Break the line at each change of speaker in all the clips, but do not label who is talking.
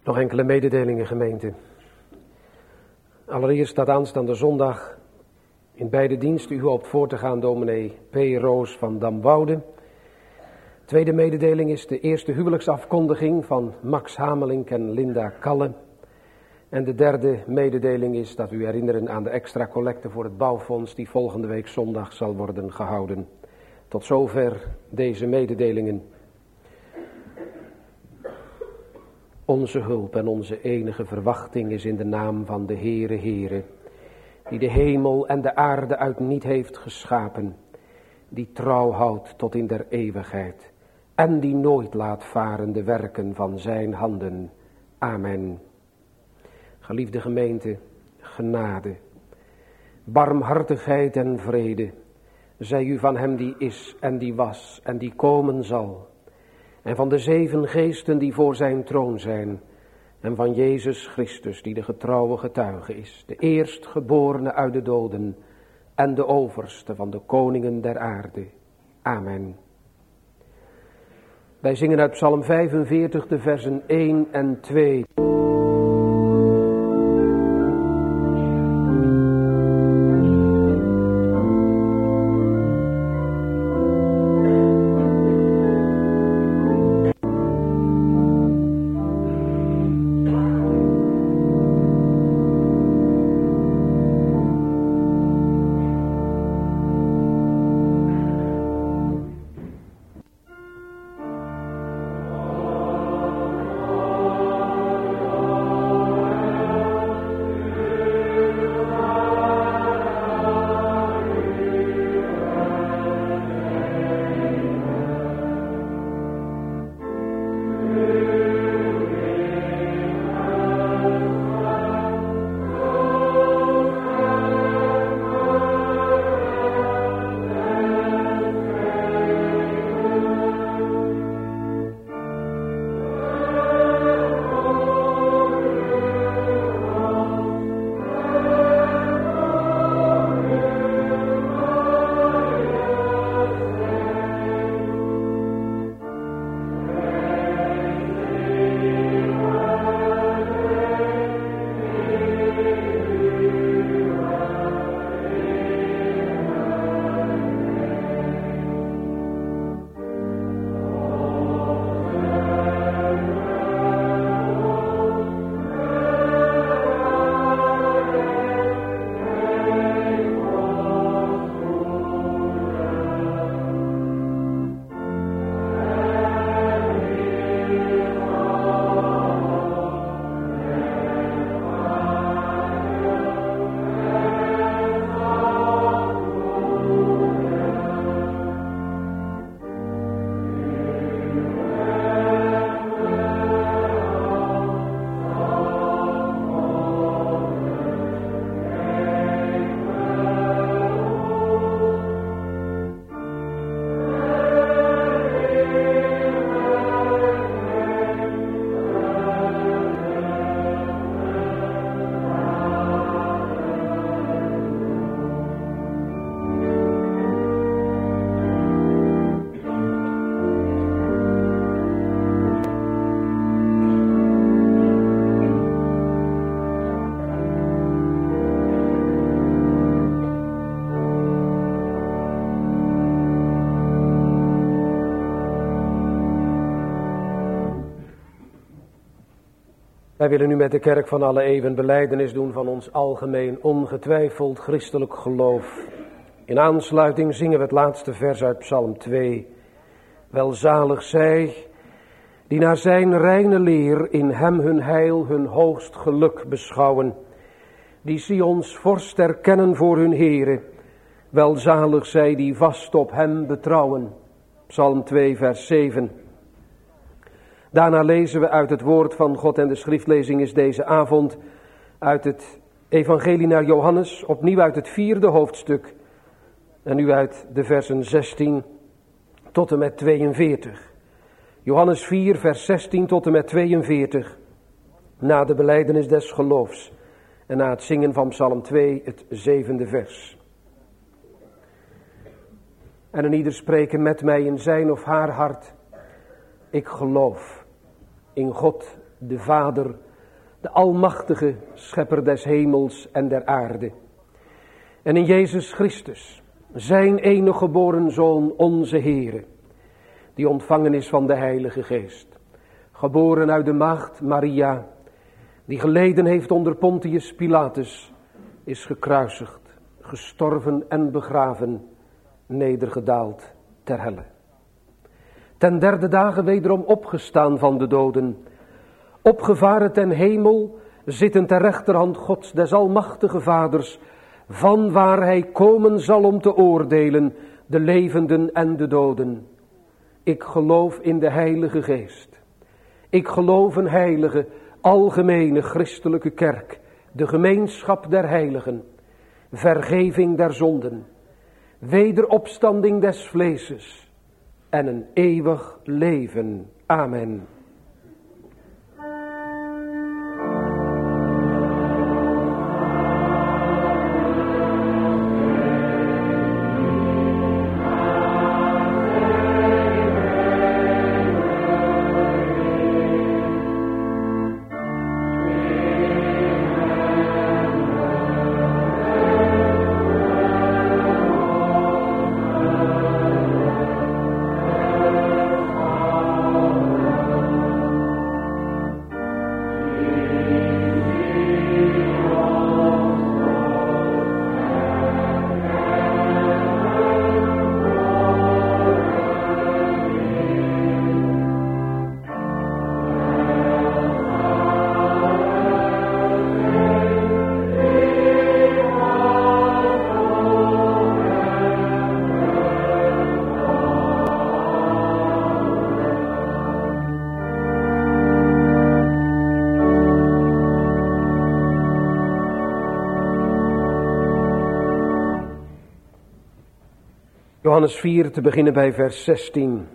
Nog enkele mededelingen, gemeente. Allereerst staat aanstaande zondag in beide diensten u hoopt voor te gaan, dominee P. Roos van Damwoude. Tweede mededeling is de eerste huwelijksafkondiging van Max Hamelink en Linda Kalle. En de derde mededeling is dat u herinneren aan de extra collecte voor het bouwfonds die volgende week zondag zal worden gehouden. Tot zover deze mededelingen. Onze hulp en onze enige verwachting is in de naam van de Heere, die de hemel en de aarde uit niet heeft geschapen, die trouw houdt tot in der eeuwigheid en die nooit laat varen de werken van zijn handen. Amen. Geliefde gemeente, genade, barmhartigheid en vrede, zij u van hem die is en die was en die komen zal, en van de 7 geesten die voor zijn troon zijn, en van Jezus Christus die de getrouwe getuige is, de eerstgeborene uit de doden en de overste van de koningen der aarde. Amen. Wij zingen uit Psalm 45 de versen 1 en 2. Wij willen nu met de kerk van alle eeuwen belijdenis doen van ons algemeen ongetwijfeld christelijk geloof. In aansluiting zingen we het laatste vers uit Psalm 2. Welzalig zij die naar zijn reine leer in hem hun heil, hun hoogst geluk beschouwen. Die Sions vorst erkennen voor hun Heere. Welzalig zij die vast op hem betrouwen. Psalm 2 vers 7. Daarna lezen we uit het woord van God en de schriftlezing is deze avond uit het evangelie naar Johannes, opnieuw uit het 4e hoofdstuk en nu uit de versen 16 tot en met 42. Johannes 4 vers 16 tot en met 42, na de belijdenis des geloofs en na het zingen van Psalm 2 het 7e vers. En een ieder spreken met mij in zijn of haar hart: ik geloof in God de Vader, de almachtige schepper des hemels en der aarde. En in Jezus Christus, zijn enige geboren Zoon, onze Heere, die ontvangen is van de Heilige Geest. Geboren uit de maagd Maria, die geleden heeft onder Pontius Pilatus, is gekruisigd, gestorven en begraven, nedergedaald ter helle. Ten derde dagen wederom opgestaan van de doden, opgevaren ten hemel, zitten ter rechterhand Gods des almachtige Vaders, van waar hij komen zal om te oordelen de levenden en de doden. Ik geloof in de Heilige Geest. Ik geloof een heilige, algemene christelijke kerk, de gemeenschap der heiligen, vergeving der zonden, wederopstanding des vleeses en een eeuwig leven. Amen. Johannes 4, te beginnen bij vers 16.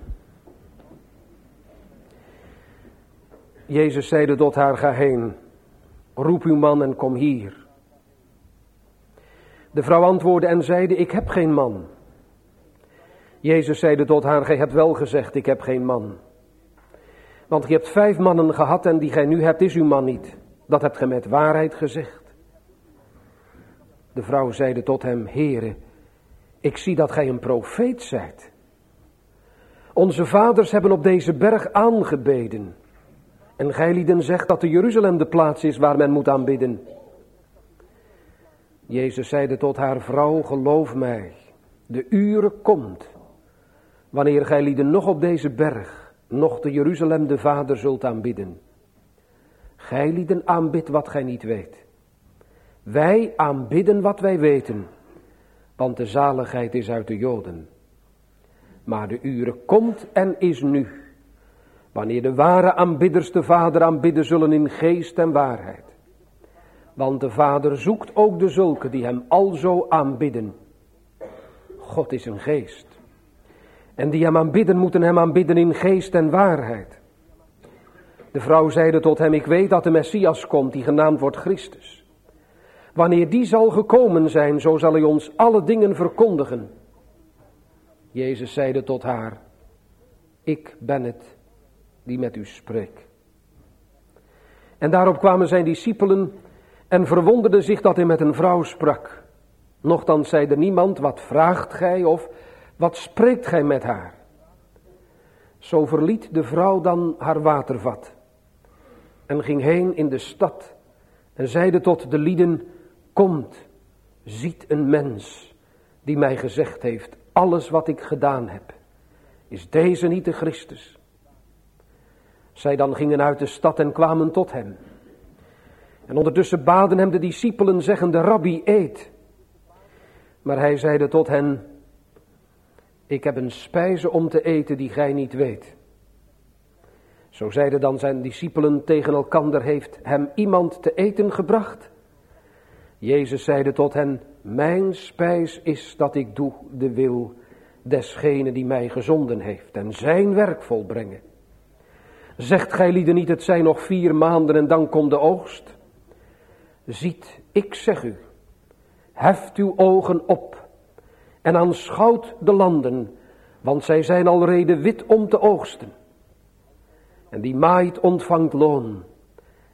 Jezus zeide tot haar, ga heen, roep uw man en kom hier. De vrouw antwoordde en zeide, ik heb geen man. Jezus zeide tot haar, gij hebt wel gezegd, ik heb geen man. Want gij hebt 5 mannen gehad en die gij nu hebt is uw man niet. Dat hebt gij met waarheid gezegd. De vrouw zeide tot hem, Heere, ik zie dat gij een profeet zijt. Onze vaders hebben op deze berg aangebeden. En gijlieden zegt dat de Jeruzalem de plaats is waar men moet aanbidden. Jezus zeide tot haar, vrouw, geloof mij, de uur komt, wanneer gijlieden nog op deze berg, nog de Jeruzalem de Vader zult aanbidden. Gijlieden aanbidt wat gij niet weet. Wij aanbidden wat wij weten. Want de zaligheid is uit de Joden. Maar de uur komt en is nu, wanneer de ware aanbidders de Vader aanbidden zullen in geest en waarheid. Want de Vader zoekt ook de zulken die hem alzo aanbidden. God is een geest. En die hem aanbidden moeten hem aanbidden in geest en waarheid. De vrouw zeide tot hem, ik weet dat de Messias komt, die genaamd wordt Christus. Wanneer die zal gekomen zijn, zo zal hij ons alle dingen verkondigen. Jezus zeide tot haar, ik ben het die met u spreekt. En daarop kwamen zijn discipelen en verwonderden zich dat hij met een vrouw sprak. Nochtans zeide niemand, wat vraagt gij of wat spreekt gij met haar? Zo verliet de vrouw dan haar watervat en ging heen in de stad en zeide tot de lieden, komt, ziet een mens die mij gezegd heeft, alles wat ik gedaan heb, is deze niet de Christus? Zij dan gingen uit de stad en kwamen tot hem. En ondertussen baden hem de discipelen, zeggende, Rabbi, eet. Maar hij zeide tot hen, ik heb een spijze om te eten die gij niet weet. Zo zeiden dan zijn discipelen tegen elkander, heeft hem iemand te eten gebracht? Jezus zeide tot hen, mijn spijs is dat ik doe de wil desgene die mij gezonden heeft en zijn werk volbrengen. Zegt gij lieden niet, het zijn nog 4 maanden en dan komt de oogst? Ziet, ik zeg u, heft uw ogen op en aanschouwt de landen, want zij zijn alrede wit om te oogsten. En die maait ontvangt loon,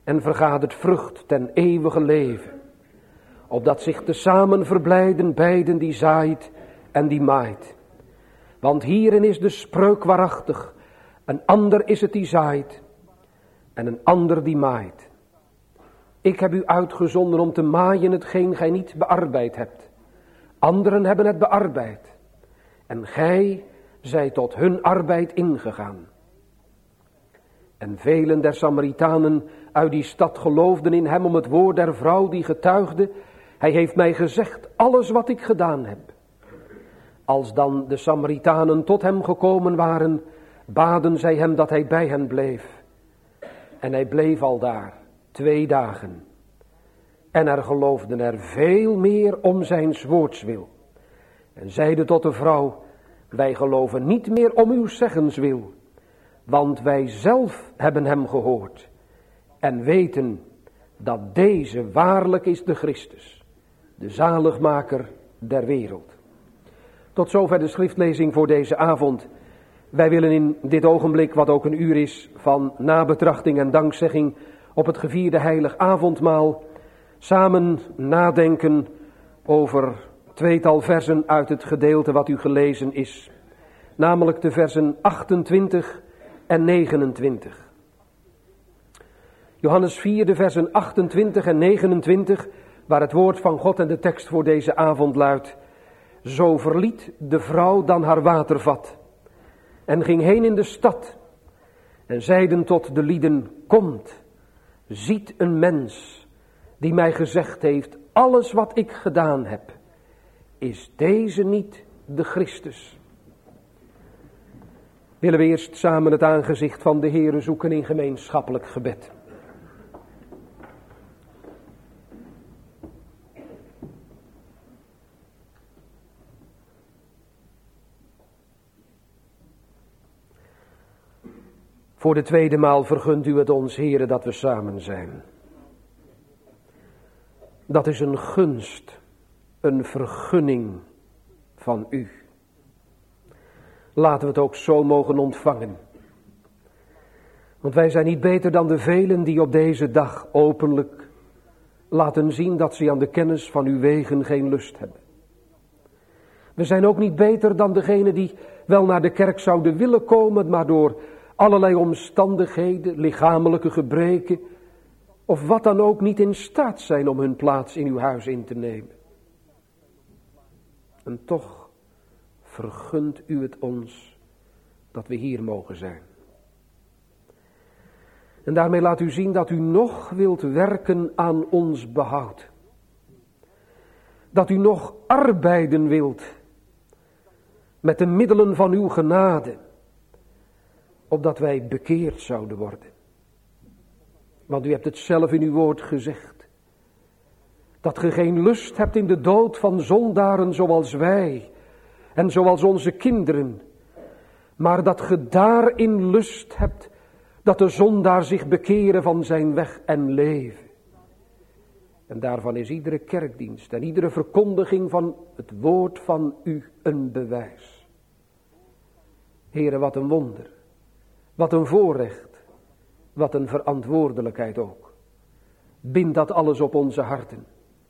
en vergadert vrucht ten eeuwige leven. Opdat zich tezamen verblijden beiden die zaait en die maait. Want hierin is de spreuk waarachtig. Een ander is het die zaait en een ander die maait. Ik heb u uitgezonden om te maaien hetgeen gij niet bearbeid hebt. Anderen hebben het bearbeid. En gij zijt tot hun arbeid ingegaan. En velen der Samaritanen uit die stad geloofden in hem om het woord der vrouw die getuigde. Hij heeft mij gezegd alles wat ik gedaan heb. Als dan de Samaritanen tot hem gekomen waren, baden zij hem dat hij bij hen bleef. En hij bleef al daar 2 dagen. En er geloofden er veel meer om zijn woords wil. En zeiden tot de vrouw, wij geloven niet meer om uw zeggens wil. Want wij zelf hebben hem gehoord. En weten dat deze waarlijk is de Christus. De zaligmaker der wereld. Tot zover de schriftlezing voor deze avond. Wij willen in dit ogenblik, wat ook een uur is van nabetrachting en dankzegging op het gevierde heilig avondmaal, samen nadenken over 2 versen uit het gedeelte wat u gelezen is. Namelijk de versen 28 en 29. Johannes 4, de versen 28 en 29, waar het woord van God en de tekst voor deze avond luidt. Zo verliet de vrouw dan haar watervat en ging heen in de stad en zeiden tot de lieden, komt, ziet een mens die mij gezegd heeft, alles wat ik gedaan heb, is deze niet de Christus? Willen we eerst samen het aangezicht van de Heere zoeken in gemeenschappelijk gebed. Voor de 2e maal vergunt u het ons, Heere, dat we samen zijn. Dat is een gunst, een vergunning van u. Laten we het ook zo mogen ontvangen. Want wij zijn niet beter dan de velen die op deze dag openlijk laten zien dat ze aan de kennis van uw wegen geen lust hebben. We zijn ook niet beter dan degenen die wel naar de kerk zouden willen komen, maar door allerlei omstandigheden, lichamelijke gebreken of wat dan ook niet in staat zijn om hun plaats in uw huis in te nemen. En toch vergunt u het ons dat we hier mogen zijn. En daarmee laat u zien dat u nog wilt werken aan ons behoud. Dat u nog arbeiden wilt met de middelen van uw genade, opdat wij bekeerd zouden worden. Want u hebt het zelf in uw woord gezegd, dat ge geen lust hebt in de dood van zondaren zoals wij en zoals onze kinderen, maar dat ge daarin lust hebt dat de zondaar zich bekeren van zijn weg en leven. En daarvan is iedere kerkdienst en iedere verkondiging van het woord van u een bewijs. Heere, wat een wonder, wat een voorrecht, wat een verantwoordelijkheid ook. Bind dat alles op onze harten.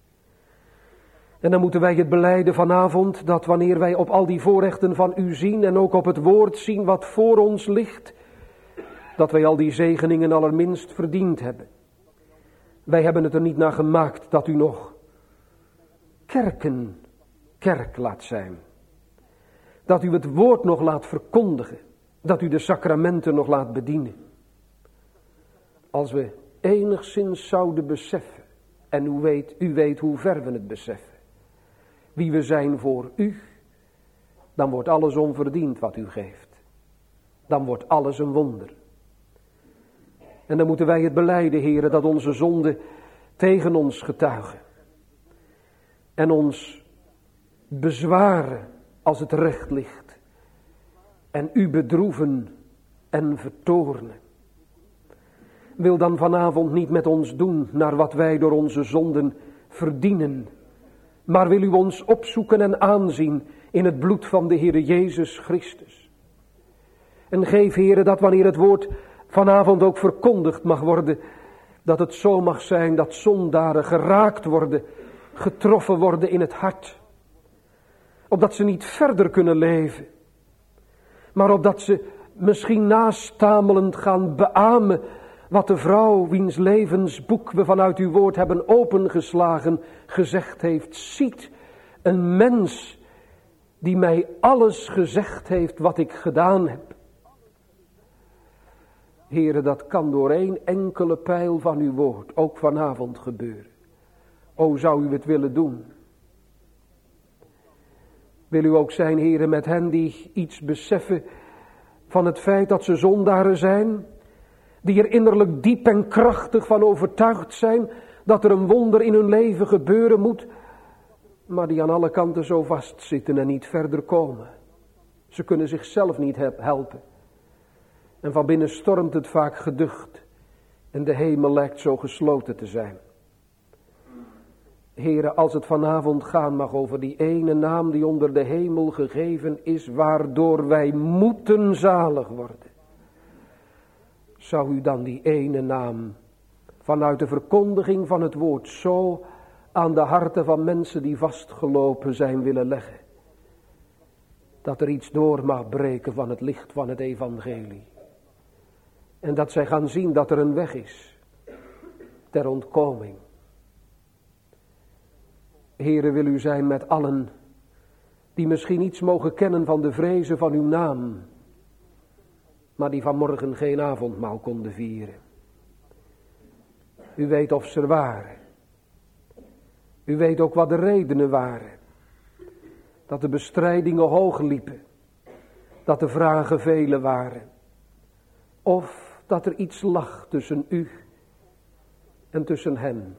En dan moeten wij het belijden vanavond, dat wanneer wij op al die voorrechten van u zien en ook op het woord zien wat voor ons ligt, dat wij al die zegeningen allerminst verdiend hebben. Wij hebben het er niet naar gemaakt dat u nog kerk laat zijn. Dat u het woord nog laat verkondigen. Dat u de sacramenten nog laat bedienen. Als we enigszins zouden beseffen, en u weet hoe ver we het beseffen, wie we zijn voor u, dan wordt alles onverdiend wat u geeft. Dan wordt alles een wonder. En dan moeten wij het belijden, Heere, dat onze zonden tegen ons getuigen. En ons bezwaren als het recht ligt. En u bedroeven en vertoornen. Wil dan vanavond niet met ons doen naar wat wij door onze zonden verdienen. Maar wil u ons opzoeken en aanzien in het bloed van de Heere Jezus Christus. En geef, Heere, dat wanneer het woord vanavond ook verkondigd mag worden, Dat het zo mag zijn dat zondaren geraakt worden, getroffen worden in het hart. Opdat ze niet verder kunnen leven. Maar opdat ze misschien nastamelend gaan beamen wat de vrouw wiens levensboek we vanuit uw woord hebben opengeslagen gezegd heeft. Ziet, een mens die mij alles gezegd heeft wat ik gedaan heb. Heere, dat kan door één enkele pijl van uw woord ook vanavond gebeuren. O, zou u het willen doen? Wil u ook zijn, Heere, met hen die iets beseffen van het feit dat ze zondaren zijn, die er innerlijk diep en krachtig van overtuigd zijn dat er een wonder in hun leven gebeuren moet, maar die aan alle kanten zo vastzitten en niet verder komen. Ze kunnen zichzelf niet helpen. En van binnen stormt het vaak geducht en de hemel lijkt zo gesloten te zijn. Heere, als het vanavond gaan mag over die ene naam die onder de hemel gegeven is, waardoor wij moeten zalig worden. Zou u dan die ene naam vanuit de verkondiging van het woord zo aan de harten van mensen die vastgelopen zijn willen leggen. Dat er iets door mag breken van het licht van het evangelie. En dat zij gaan zien dat er een weg is ter ontkoming. Heere, wil u zijn met allen die misschien iets mogen kennen van de vrezen van uw naam, maar die vanmorgen geen avondmaal konden vieren. U weet of ze er waren. U weet ook wat de redenen waren. Dat de bestrijdingen hoog liepen. Dat de vragen vele waren. Of dat er iets lag tussen u en tussen hen.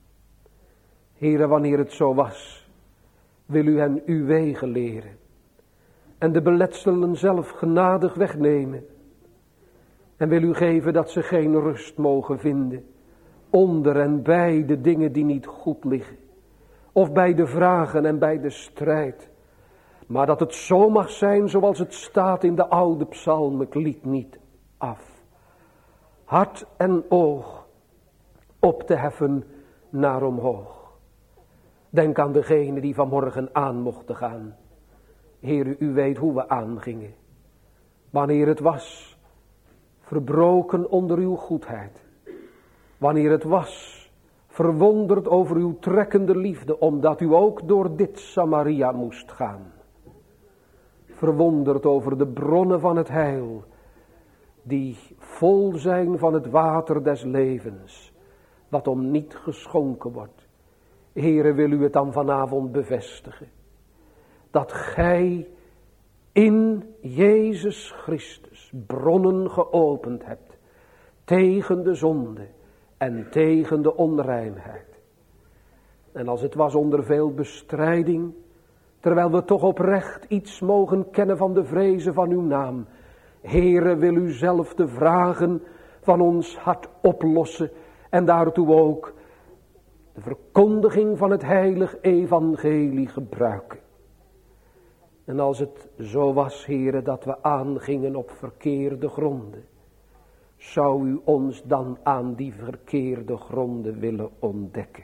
Heere, wanneer het zo was, wil u hen uw wegen leren. En de beletselen zelf genadig wegnemen. En wil u geven dat ze geen rust mogen vinden. Onder en bij de dingen die niet goed liggen. Of bij de vragen en bij de strijd. Maar dat het zo mag zijn zoals het staat in de oude psalm. Ik liet niet af. Hart en oog op te heffen naar omhoog. Denk aan degene die vanmorgen aan mochten gaan. Heere, u weet hoe we aangingen. Wanneer het was verbroken onder uw goedheid. Wanneer het was verwonderd over uw trekkende liefde, omdat u ook door dit Samaria moest gaan. Verwonderd over de bronnen van het heil, die vol zijn van het water des levens, wat om niet geschonken wordt. Heere, wil u het dan vanavond bevestigen, dat gij in Jezus Christus bronnen geopend hebt, tegen de zonde en tegen de onreinheid. En als het was onder veel bestrijding, terwijl we toch oprecht iets mogen kennen van de vrezen van uw naam. Heere, wil u zelf de vragen van ons hart oplossen en daartoe ook de verkondiging van het heilig evangelie gebruiken. En als het zo was, Heere, dat we aangingen op verkeerde gronden, zou u ons dan aan die verkeerde gronden willen ontdekken.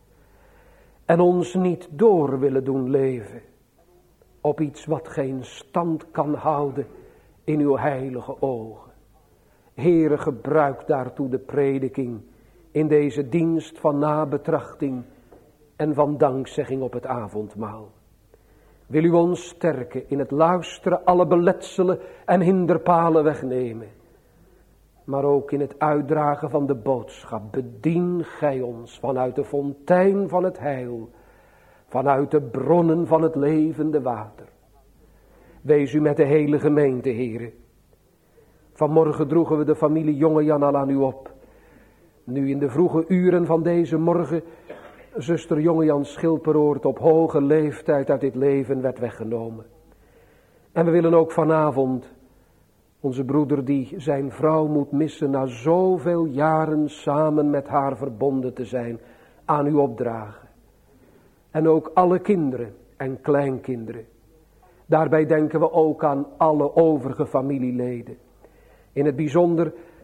En ons niet door willen doen leven op iets wat geen stand kan houden in uw heilige ogen. Heere, gebruik daartoe de prediking in deze dienst van nabetrachting en van dankzegging op het avondmaal. Wil u ons sterken in het luisteren, alle beletselen en hinderpalen wegnemen. Maar ook in het uitdragen van de boodschap. Bedien gij ons vanuit de fontein van het heil. Vanuit de bronnen van het levende water. Wees u met de hele gemeente, Heere. Vanmorgen droegen we de familie Jongejan al aan u op. Nu in de vroege uren van deze morgen zuster Jongejan Schilperoort op hoge leeftijd uit dit leven werd weggenomen. En we willen ook vanavond onze broeder die zijn vrouw moet missen na zoveel jaren samen met haar verbonden te zijn, aan u opdragen. En ook alle kinderen en kleinkinderen. Daarbij denken we ook aan alle overige familieleden. In het bijzonder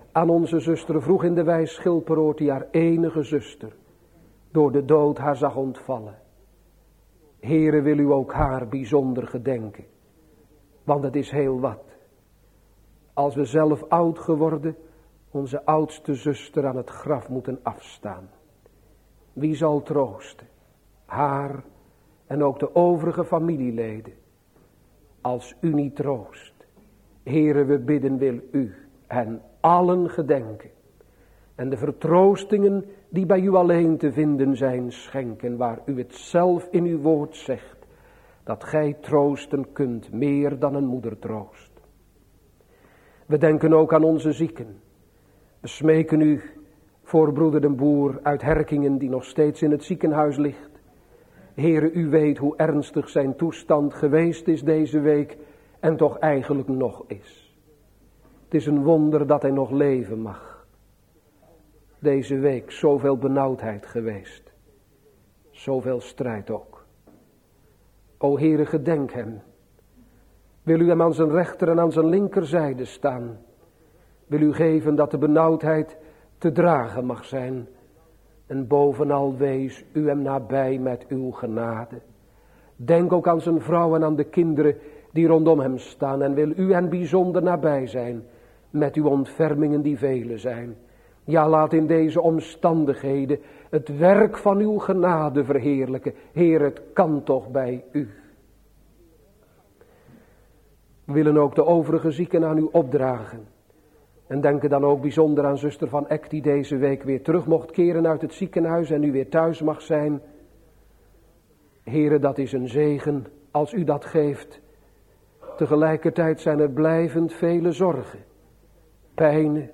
aan onze zuster vroeg in de wijs Schilperoort, die haar enige zuster door de dood haar zag ontvallen. Heere, wil u ook haar bijzonder gedenken, want het is heel wat. Als we zelf oud geworden, onze oudste zuster aan het graf moeten afstaan. Wie zal troosten? Haar en ook de overige familieleden. Als u niet troost. Heere, we bidden, wil u hen allen gedenken. En de vertroostingen die bij u alleen te vinden zijn schenken. Waar u het zelf in uw woord zegt. Dat gij troosten kunt meer dan een moeder troost. We denken ook aan onze zieken. We smeken u voor broeder den Boer uit Herkingen die nog steeds in het ziekenhuis ligt. Heere, u weet hoe ernstig zijn toestand geweest is deze week en toch eigenlijk nog is. Het is een wonder dat hij nog leven mag. Deze week zoveel benauwdheid geweest. Zoveel strijd ook. O Heere, gedenk hem. Wil u hem aan zijn rechter en aan zijn linkerzijde staan. Wil u geven dat de benauwdheid te dragen mag zijn. En bovenal wees u hem nabij met uw genade. Denk ook aan zijn vrouw en aan de kinderen die rondom hem staan. En wil u hen bijzonder nabij zijn met uw ontfermingen die vele zijn. Ja, laat in deze omstandigheden het werk van uw genade verheerlijken. Heer, het kan toch bij u. We willen ook de overige zieken aan u opdragen. En denken dan ook bijzonder aan zuster Van Eck die deze week weer terug mocht keren uit het ziekenhuis en nu weer thuis mag zijn. Heere, dat is een zegen als u dat geeft. Tegelijkertijd zijn er blijvend vele zorgen, pijnen.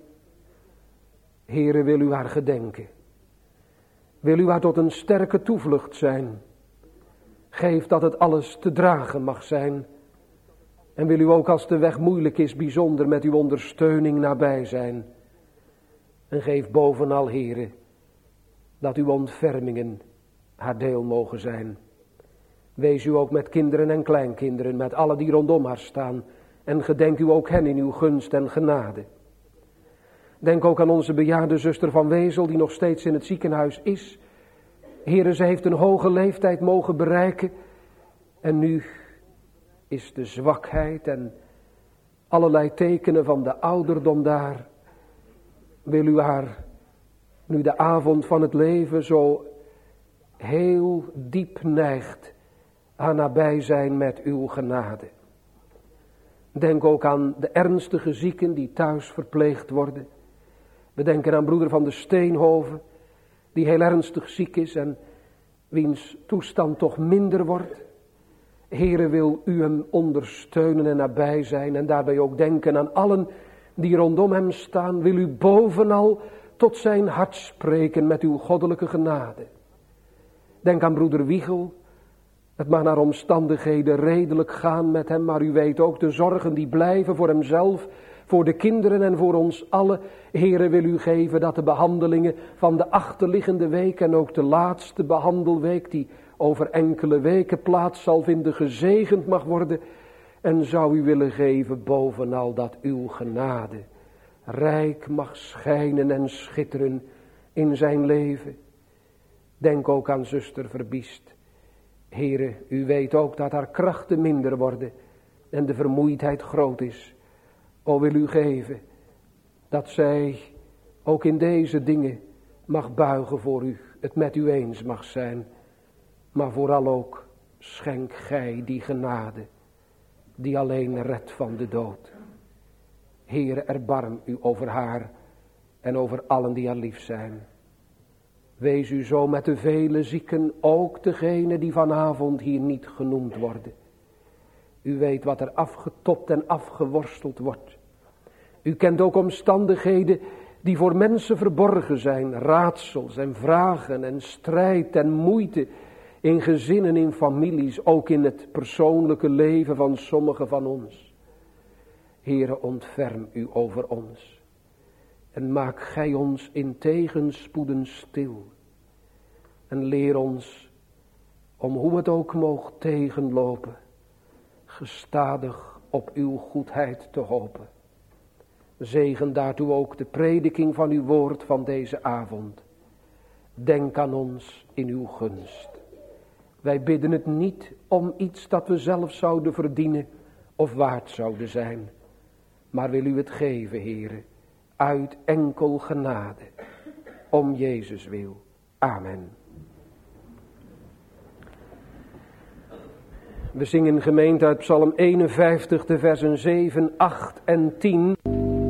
Heere, wil u haar gedenken. Wil u haar tot een sterke toevlucht zijn. Geef dat het alles te dragen mag zijn. En wil u ook als de weg moeilijk is bijzonder met uw ondersteuning nabij zijn. En geef bovenal, Heere, dat uw ontfermingen haar deel mogen zijn. Wees u ook met kinderen en kleinkinderen, met alle die rondom haar staan. En gedenk u ook hen in uw gunst en genade. Denk ook aan onze bejaarde zuster Van Wezel die nog steeds in het ziekenhuis is. Heere, ze heeft een hoge leeftijd mogen bereiken. En nu is de zwakheid en allerlei tekenen van de ouderdom daar. Wil u haar, nu de avond van het leven zo heel diep neigt, haar nabij zijn met uw genade. Denk ook aan de ernstige zieken die thuis verpleegd worden. We denken aan broeder van de Steenhoven, die heel ernstig ziek is en wiens toestand toch minder wordt. Heere, wil u hem ondersteunen en nabij zijn en daarbij ook denken aan allen die rondom hem staan. Wil u bovenal tot zijn hart spreken met uw goddelijke genade. Denk aan broeder Wiegel. Het mag naar omstandigheden redelijk gaan met hem, maar u weet ook de zorgen die blijven voor hemzelf, voor de kinderen en voor ons allen. Heere, wil u geven dat de behandelingen van de achterliggende week en ook de laatste behandelweek die over enkele weken plaats zal vinden, gezegend mag worden. En zou u willen geven bovenal dat uw genade rijk mag schijnen en schitteren in zijn leven. Denk ook aan zuster Verbiest. Heere, u weet ook dat haar krachten minder worden en de vermoeidheid groot is. O, wil u geven dat zij ook in deze dingen mag buigen voor u, het met u eens mag zijn. Maar vooral ook schenk gij die genade die alleen redt van de dood. Heere, erbarm u over haar en over allen die haar lief zijn. Wees u zo met de vele zieken, ook degene die vanavond hier niet genoemd worden. U weet wat er afgetopt en afgeworsteld wordt. U kent ook omstandigheden die voor mensen verborgen zijn. Raadsels en vragen en strijd en moeite in gezinnen, in families, ook in het persoonlijke leven van sommigen van ons. Heere, ontferm u over ons. En maak gij ons in tegenspoeden stil. En leer ons, om hoe het ook moogt tegenlopen, gestadig op uw goedheid te hopen. Zegen daartoe ook de prediking van uw woord van deze avond. Denk aan ons in uw gunst. Wij bidden het niet om iets dat we zelf zouden verdienen of waard zouden zijn. Maar wil u het geven, Heere, uit enkel genade. Om Jezus wil. Amen. We zingen gemeente uit Psalm 51, de versen 7, 8 en 10.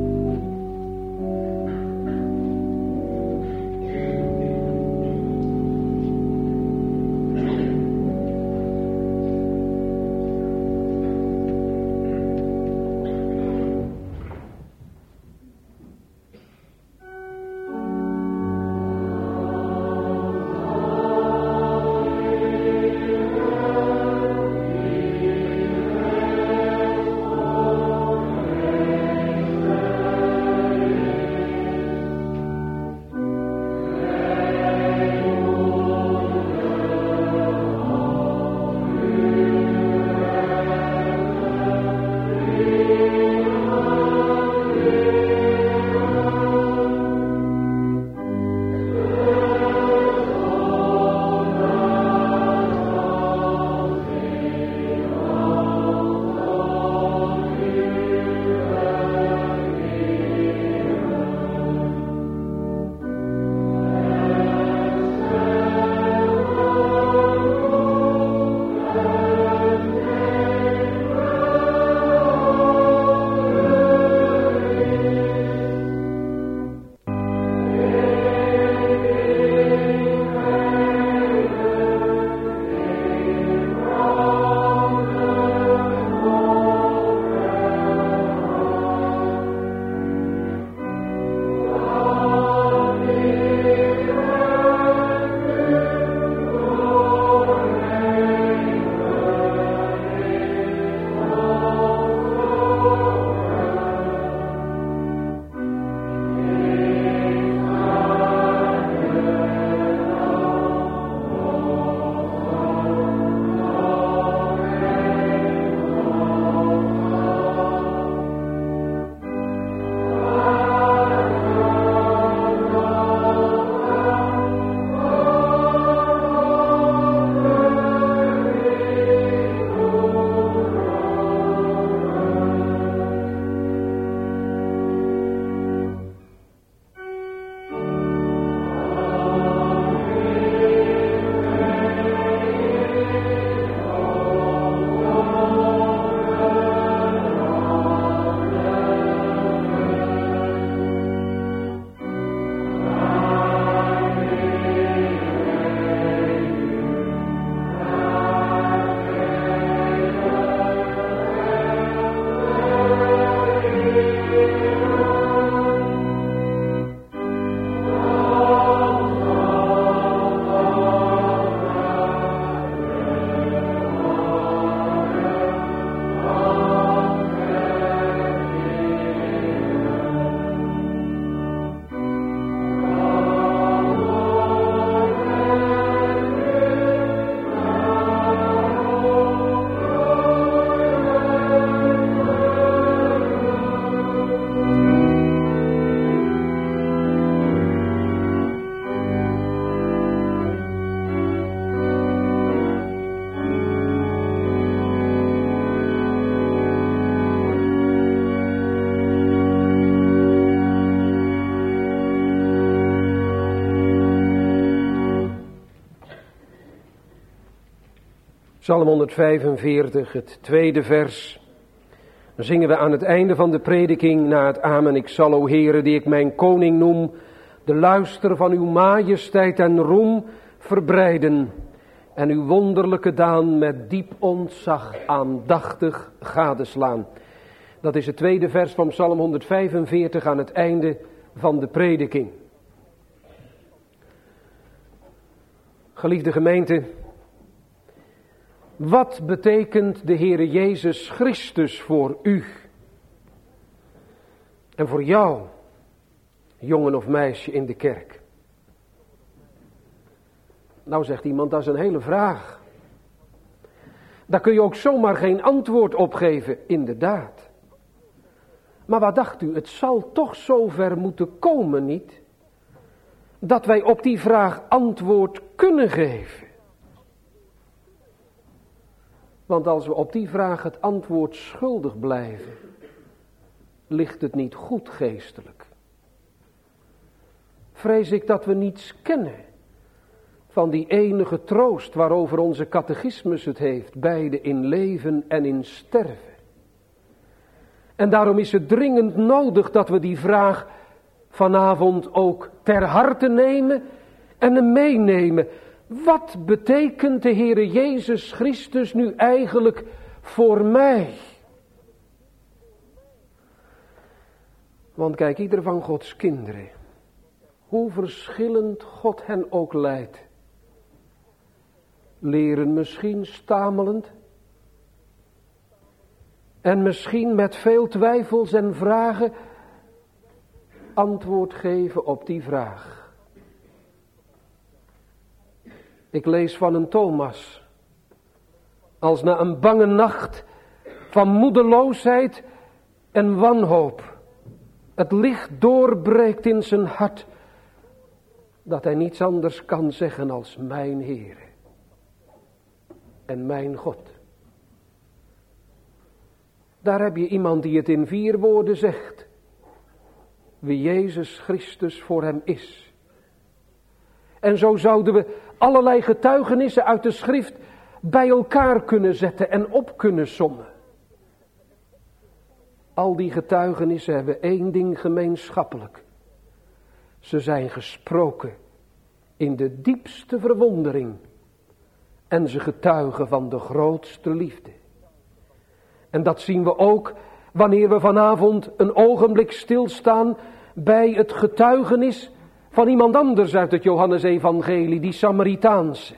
Psalm 145, het tweede vers. Dan zingen we aan het einde van de prediking na het amen. Ik zal, o Heere, die ik mijn koning noem, de luister van uw majesteit en roem verbreiden. En uw wonderlijke daan met diep ontzag aandachtig gadeslaan. Dat is het tweede vers van Psalm 145 aan het einde van de prediking. Geliefde gemeente, wat betekent de Heere Jezus Christus voor u? En voor jou, jongen of meisje in de kerk? Nou, zegt iemand, dat is een hele vraag. Daar kun je ook zomaar geen antwoord op geven, inderdaad. Maar wat dacht u, het zal toch zover moeten komen, niet? Dat wij op die vraag antwoord kunnen geven. Want als we op die vraag het antwoord schuldig blijven, ligt het niet goed geestelijk. Vrees ik dat we niets kennen van die enige troost waarover onze catechismus het heeft, beide in leven en in sterven. En daarom is het dringend nodig dat we die vraag vanavond ook ter harte nemen en hem meenemen. Wat betekent de Heere Jezus Christus nu eigenlijk voor mij? Want kijk, ieder van Gods kinderen, hoe verschillend God hen ook leidt, leren misschien stamelend en misschien met veel twijfels en vragen antwoord geven op die vraag. Ik lees van een Thomas, als na een bange nacht van moedeloosheid en wanhoop het licht doorbreekt in zijn hart, dat hij niets anders kan zeggen als mijn Heere en mijn God. Daar heb je iemand die het in 4 woorden zegt, wie Jezus Christus voor hem is. En zo zouden we allerlei getuigenissen uit de schrift bij elkaar kunnen zetten en op kunnen sommen. Al die getuigenissen hebben één ding gemeenschappelijk. Ze zijn gesproken in de diepste verwondering en ze getuigen van de grootste liefde. En dat zien we ook wanneer we vanavond een ogenblik stilstaan bij het getuigenis van iemand anders uit het Johannesevangelie, die Samaritaanse.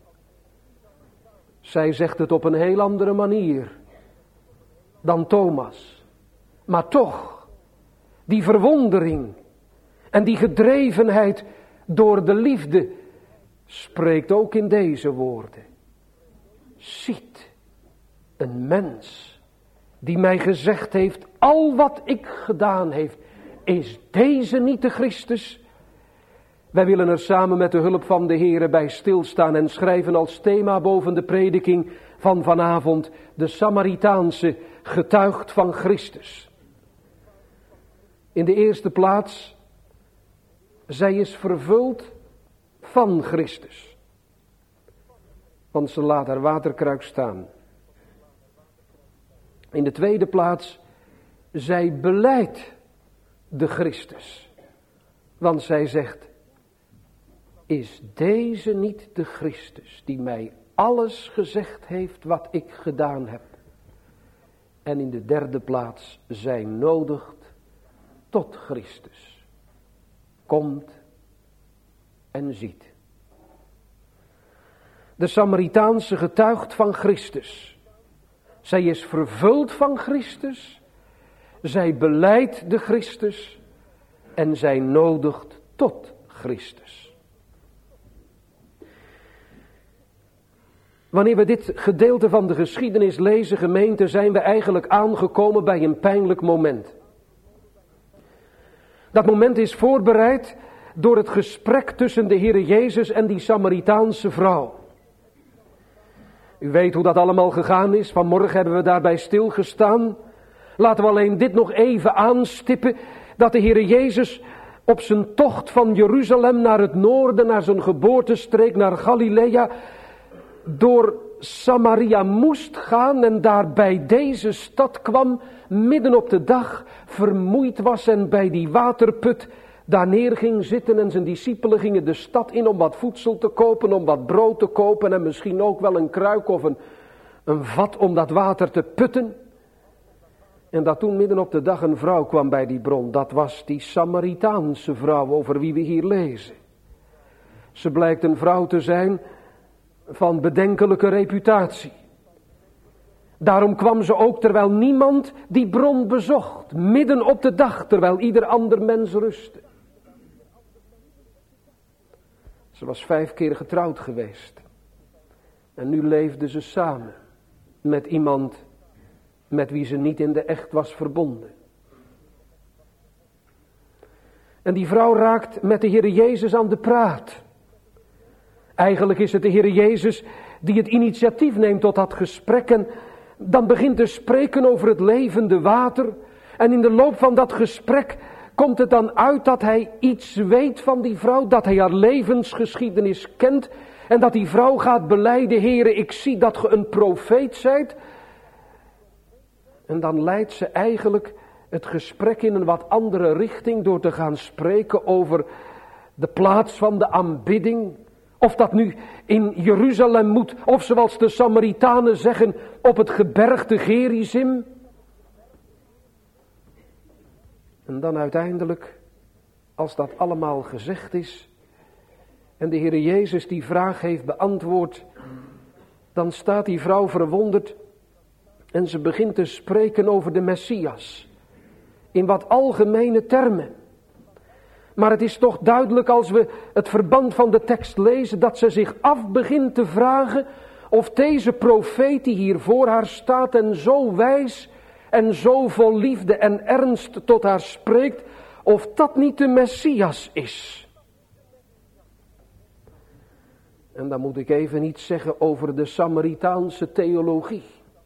Zij zegt het op een heel andere manier dan Thomas. Maar toch, die verwondering en die gedrevenheid door de liefde spreekt ook in deze woorden. Ziet, een mens die mij gezegd heeft, al wat ik gedaan heeft, is deze niet de Christus? Wij willen er samen met de hulp van de Heere bij stilstaan en schrijven als thema boven de prediking van vanavond: de Samaritaanse getuigt van Christus. In de eerste plaats, zij is vervuld van Christus. Want ze laat haar waterkruik staan. In de tweede plaats, zij belijdt de Christus. Want zij zegt, is deze niet de Christus die mij alles gezegd heeft wat ik gedaan heb? En in de derde plaats, zij nodigt tot Christus. Komt en ziet. De Samaritaanse getuigt van Christus. Zij is vervuld van Christus. Zij belijdt de Christus. En zij nodigt tot Christus. Wanneer we dit gedeelte van de geschiedenis lezen, gemeente, zijn we eigenlijk aangekomen bij een pijnlijk moment. Dat moment is voorbereid door het gesprek tussen de Heere Jezus en die Samaritaanse vrouw. U weet hoe dat allemaal gegaan is. Vanmorgen hebben we daarbij stilgestaan. Laten we alleen dit nog even aanstippen. Dat de Heere Jezus op zijn tocht van Jeruzalem naar het noorden, naar zijn geboortestreek, naar Galilea, door Samaria moest gaan en daar bij deze stad kwam, midden op de dag, vermoeid was en bij die waterput daar neer ging zitten en zijn discipelen gingen de stad in om wat voedsel te kopen, om wat brood te kopen en misschien ook wel een kruik of een vat om dat water te putten. En dat toen midden op de dag een vrouw kwam bij die bron, dat was die Samaritaanse vrouw over wie we hier lezen. Ze blijkt een vrouw te zijn van bedenkelijke reputatie. Daarom kwam ze ook terwijl niemand die bron bezocht, midden op de dag, terwijl ieder ander mens rustte. Ze was 5 keer getrouwd geweest. En nu leefde ze samen met iemand met wie ze niet in de echt was verbonden. En die vrouw raakt met de Heere Jezus aan de praat. Eigenlijk is het de Heere Jezus die het initiatief neemt tot dat gesprek en dan begint te spreken over het levende water. En in de loop van dat gesprek komt het dan uit dat hij iets weet van die vrouw, dat hij haar levensgeschiedenis kent en dat die vrouw gaat belijden: Heere, ik zie dat ge een profeet zijt. En dan leidt ze eigenlijk het gesprek in een wat andere richting door te gaan spreken over de plaats van de aanbidding. Of dat nu in Jeruzalem moet, of zoals de Samaritanen zeggen, op het gebergte Gerizim. En dan uiteindelijk, als dat allemaal gezegd is en de Heere Jezus die vraag heeft beantwoord, dan staat die vrouw verwonderd en ze begint te spreken over de Messias. In wat algemene termen. Maar het is toch duidelijk als we het verband van de tekst lezen dat ze zich af begint te vragen of deze profeet die hier voor haar staat en zo wijs en zo vol liefde en ernst tot haar spreekt, of dat niet de Messias is. En dan moet ik even iets zeggen over de Samaritaanse theologie.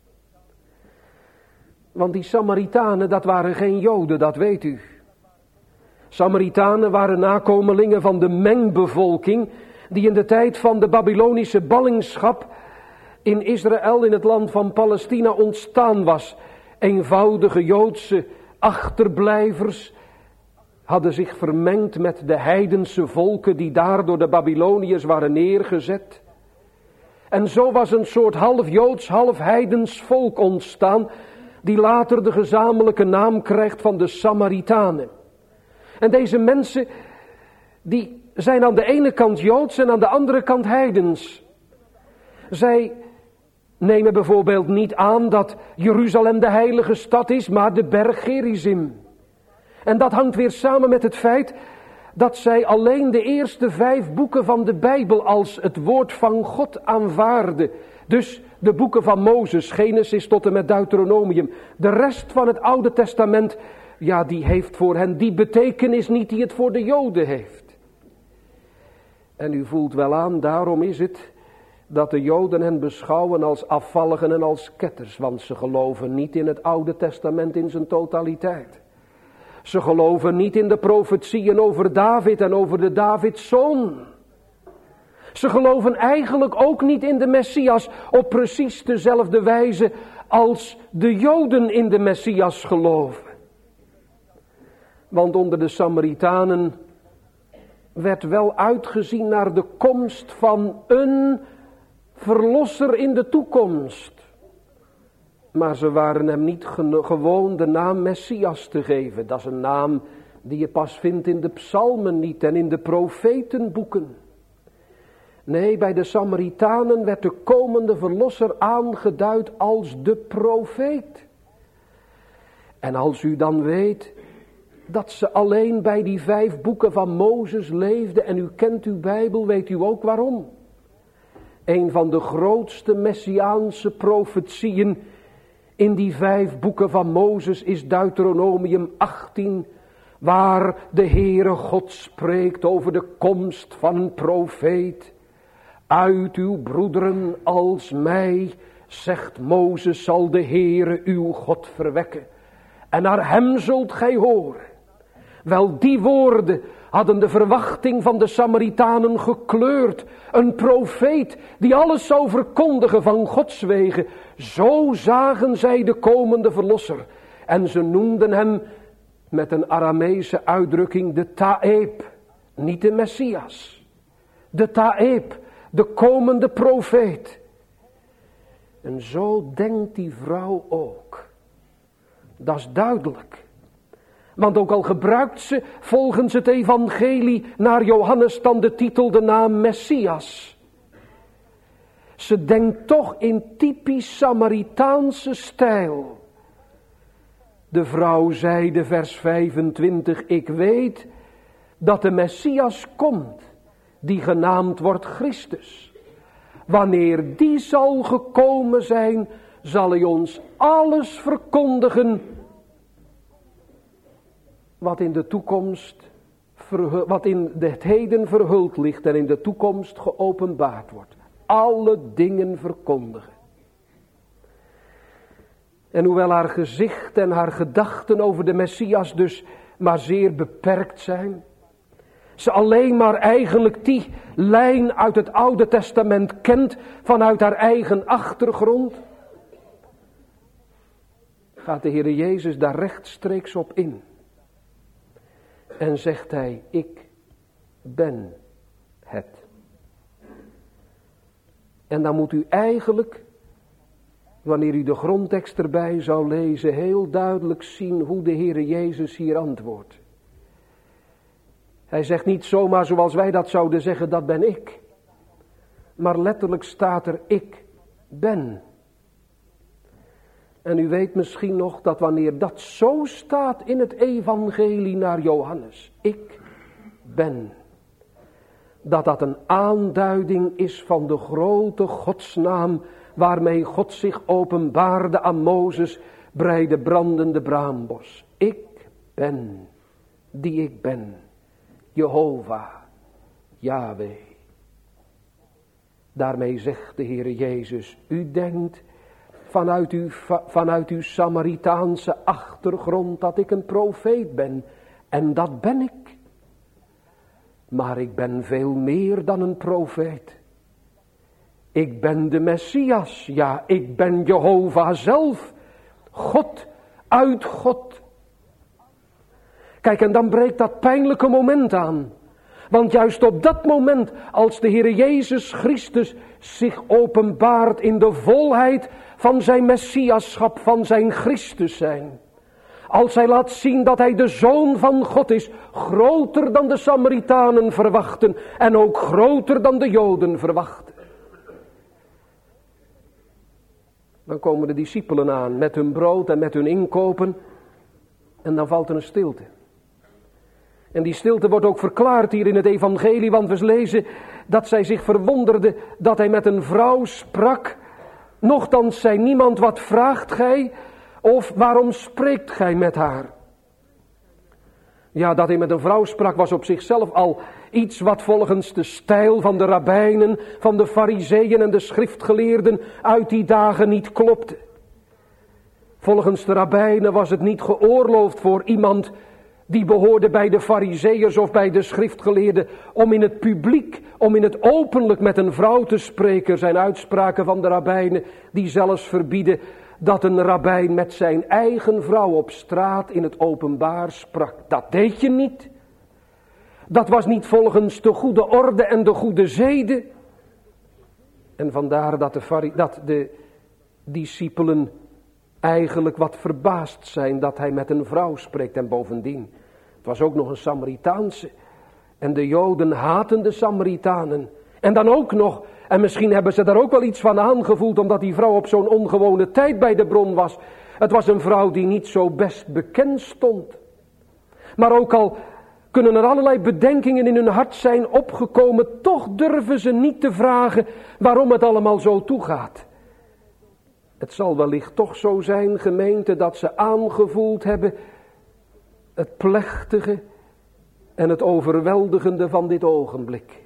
Want die Samaritanen, dat waren geen Joden, dat weet u. Samaritanen waren nakomelingen van de mengbevolking die in de tijd van de Babylonische ballingschap in Israël, in het land van Palestina, ontstaan was. Eenvoudige Joodse achterblijvers hadden zich vermengd met de heidense volken die daar door de Babyloniërs waren neergezet. En zo was een soort half Joods, half heidens volk ontstaan, die later de gezamenlijke naam krijgt van de Samaritanen. En deze mensen, die zijn aan de ene kant Joods en aan de andere kant heidens. Zij nemen bijvoorbeeld niet aan dat Jeruzalem de heilige stad is, maar de berg Gerizim. En dat hangt weer samen met het feit dat zij alleen de eerste 5 boeken van de Bijbel als het woord van God aanvaarden. Dus de boeken van Mozes, Genesis tot en met Deuteronomium. De rest van het Oude Testament, ja, die heeft voor hen die betekenis niet die het voor de Joden heeft. En u voelt wel aan, daarom is het dat de Joden hen beschouwen als afvalligen en als ketters, want ze geloven niet in het Oude Testament in zijn totaliteit. Ze geloven niet in de profetieën over David en over de Davidszoon. Ze geloven eigenlijk ook niet in de Messias op precies dezelfde wijze als de Joden in de Messias geloven. Want onder de Samaritanen werd wel uitgezien naar de komst van een verlosser in de toekomst. Maar ze waren hem niet gewoon de naam Messias te geven. Dat is een naam die je pas vindt in de psalmen niet en in de profetenboeken. Nee, bij de Samaritanen werd de komende verlosser aangeduid als de profeet. En als u dan weet dat ze alleen bij die 5 boeken van Mozes leefden en u kent uw Bijbel, weet u ook waarom. Een van de grootste messiaanse profetieën in die 5 boeken van Mozes is Deuteronomium 18, waar de Heere God spreekt over de komst van een profeet. Uit uw broederen als mij, zegt Mozes, zal de Heere uw God verwekken. En naar hem zult gij horen. Wel, die woorden hadden de verwachting van de Samaritanen gekleurd. Een profeet die alles zou verkondigen van Gods wegen. Zo zagen zij de komende verlosser. En ze noemden hem met een Arameese uitdrukking de Taeb. Niet de Messias. De Taeb, de komende profeet. En zo denkt die vrouw ook. Dat is duidelijk. Want ook al gebruikt ze volgens het evangelie naar Johannes dan de titel, de naam Messias. Ze denkt toch in typisch Samaritaanse stijl. De vrouw zeide, vers 25, ik weet dat de Messias komt, die genaamd wordt Christus. Wanneer die zal gekomen zijn, zal hij ons alles verkondigen wat in de toekomst wat in het heden verhuld ligt en in de toekomst geopenbaard wordt. Alle dingen verkondigen. En hoewel haar gezicht en haar gedachten over de Messias dus maar zeer beperkt zijn, ze alleen maar eigenlijk die lijn uit het Oude Testament kent vanuit haar eigen achtergrond, gaat de Heer Jezus daar rechtstreeks op in. En zegt hij, ik ben het. En dan moet u eigenlijk, wanneer u de grondtekst erbij zou lezen, heel duidelijk zien hoe de Heer Jezus hier antwoordt. Hij zegt niet zomaar zoals wij dat zouden zeggen, dat ben ik. Maar letterlijk staat er, ik ben. En u weet misschien nog dat wanneer dat zo staat in het evangelie naar Johannes, ik ben, dat een aanduiding is van de grote godsnaam waarmee God zich openbaarde aan Mozes bij de brandende braambos. Ik ben die ik ben, Jehovah, Yahweh. Daarmee zegt de Heer Jezus, u denkt vanuit uw Samaritaanse achtergrond dat ik een profeet ben. En dat ben ik. Maar ik ben veel meer dan een profeet. Ik ben de Messias. Ja, ik ben Jehovah zelf. God uit God. Kijk, en dan breekt dat pijnlijke moment aan. Want juist op dat moment, als de Heer Jezus Christus zich openbaart in de volheid van zijn Messiaschap, van zijn Christus zijn. Als hij laat zien dat hij de Zoon van God is, groter dan de Samaritanen verwachten en ook groter dan de Joden verwachten. Dan komen de discipelen aan met hun brood en met hun inkopen en dan valt er een stilte. En die stilte wordt ook verklaard hier in het evangelie, want we lezen dat zij zich verwonderden dat hij met een vrouw sprak. Nochtans zei niemand, wat vraagt gij? Of waarom spreekt gij met haar? Ja, dat hij met een vrouw sprak was op zichzelf al iets wat volgens de stijl van de rabbijnen, van de farizeeën en de schriftgeleerden uit die dagen niet klopte. Volgens de rabbijnen was het niet geoorloofd voor iemand die behoorde bij de farizeeërs of bij de schriftgeleerden om in het publiek, om in het openlijk met een vrouw te spreken. Er zijn uitspraken van de rabbijnen die zelfs verbieden dat een rabbijn met zijn eigen vrouw op straat in het openbaar sprak. Dat deed je niet. Dat was niet volgens de goede orde en de goede zeden. En vandaar dat de discipelen eigenlijk wat verbaasd zijn dat hij met een vrouw spreekt. En bovendien, het was ook nog een Samaritaanse. En de Joden haten de Samaritanen. En dan ook nog, en misschien hebben ze daar ook wel iets van aangevoeld, omdat die vrouw op zo'n ongewone tijd bij de bron was. Het was een vrouw die niet zo best bekend stond. Maar ook al kunnen er allerlei bedenkingen in hun hart zijn opgekomen, toch durven ze niet te vragen waarom het allemaal zo toegaat. Het zal wellicht toch zo zijn, gemeente, dat ze aangevoeld hebben het plechtige en het overweldigende van dit ogenblik.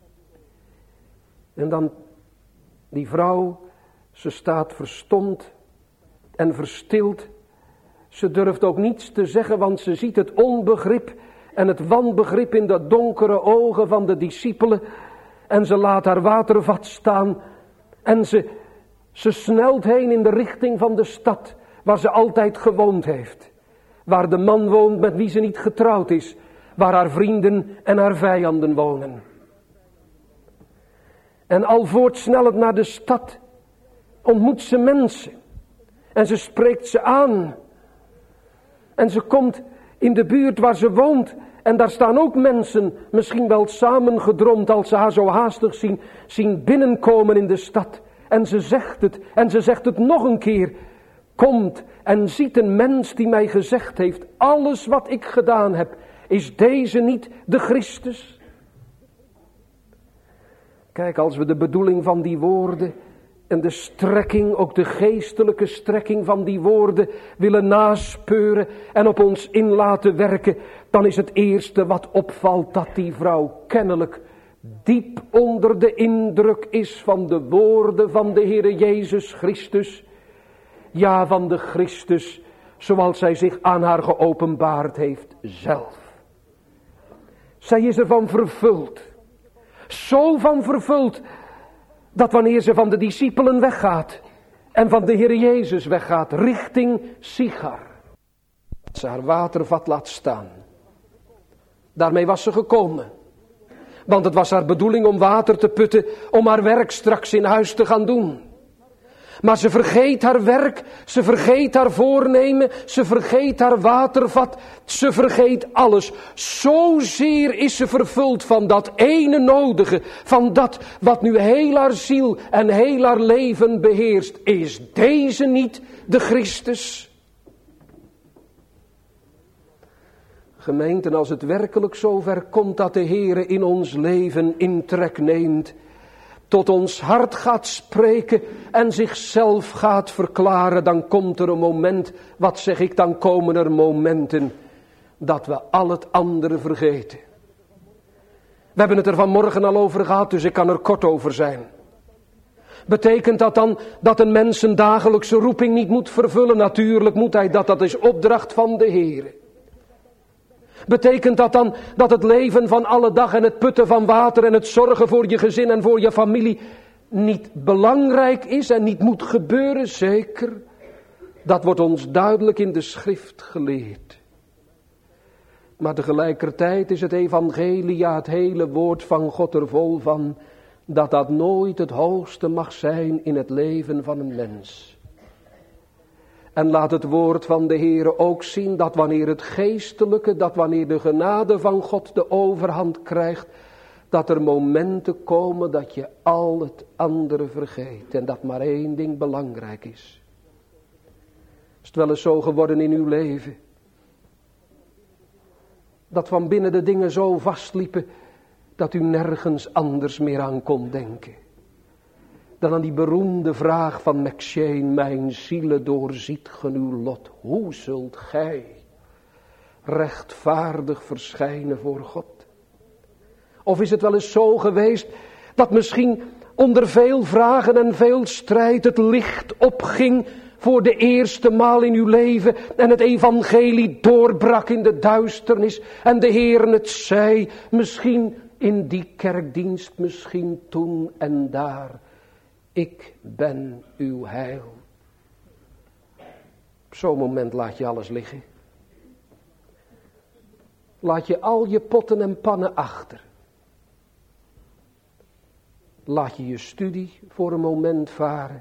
En dan die vrouw, ze staat verstomd en verstild. Ze durft ook niets te zeggen, want ze ziet het onbegrip en het wanbegrip in de donkere ogen van de discipelen. En ze laat haar watervat staan en ze snelt heen in de richting van de stad waar ze altijd gewoond heeft. Waar de man woont met wie ze niet getrouwd is. Waar haar vrienden en haar vijanden wonen. En al voortsnellend naar de stad ontmoet ze mensen. En ze spreekt ze aan. En ze komt in de buurt waar ze woont. En daar staan ook mensen, misschien wel samengedromd als ze haar zo haastig zien binnenkomen in de stad. En ze zegt het, en ze zegt het nog een keer. Komt en ziet een mens die mij gezegd heeft, alles wat ik gedaan heb, is deze niet de Christus? Kijk, als we de bedoeling van die woorden en de strekking, ook de geestelijke strekking van die woorden willen naspeuren en op ons in laten werken, dan is het eerste wat opvalt dat die vrouw kennelijk diep onder de indruk is van de woorden van de Heere Jezus Christus. Ja, van de Christus zoals zij zich aan haar geopenbaard heeft zelf. Zij is ervan vervuld. Zo van vervuld dat wanneer ze van de discipelen weggaat en van de Heer Jezus weggaat richting Sichar, dat ze haar watervat laat staan. Daarmee was ze gekomen. Want het was haar bedoeling om water te putten om haar werk straks in huis te gaan doen. Maar ze vergeet haar werk, ze vergeet haar voornemen, ze vergeet haar watervat, ze vergeet alles. Zozeer is ze vervuld van dat ene nodige, van dat wat nu heel haar ziel en heel haar leven beheerst. Is deze niet de Christus? Gemeenten, als het werkelijk zover komt dat de Heere in ons leven intrek neemt, tot ons hart gaat spreken en zichzelf gaat verklaren, dan komt er een moment, wat zeg ik, dan komen er momenten dat we al het andere vergeten. We hebben het er vanmorgen al over gehad, dus ik kan er kort over zijn. Betekent dat dan dat een mens een dagelijkse roeping niet moet vervullen? Natuurlijk moet hij dat, dat is opdracht van de Heere. Betekent dat dan dat het leven van alle dag en het putten van water en het zorgen voor je gezin en voor je familie niet belangrijk is en niet moet gebeuren? Zeker, dat wordt ons duidelijk in de schrift geleerd. Maar tegelijkertijd is het evangelie, ja het hele woord van God er vol van, dat dat nooit het hoogste mag zijn in het leven van een mens. En laat het woord van de Heere ook zien dat wanneer het geestelijke, dat wanneer de genade van God de overhand krijgt, dat er momenten komen dat je al het andere vergeet en dat maar één ding belangrijk is. Is het wel eens zo geworden in uw leven, dat van binnen de dingen zo vastliepen, dat u nergens anders meer aan kon denken dan aan die beroemde vraag van McShane: mijn ziele doorziet gen uw lot, hoe zult gij rechtvaardig verschijnen voor God? Of is het wel eens zo geweest dat misschien onder veel vragen en veel strijd het licht opging voor de eerste maal in uw leven en het evangelie doorbrak in de duisternis en de Heer het zei, misschien in die kerkdienst, misschien toen en daar: ik ben uw heil. Op zo'n moment laat je alles liggen. Laat je al je potten en pannen achter. Laat je je studie voor een moment varen.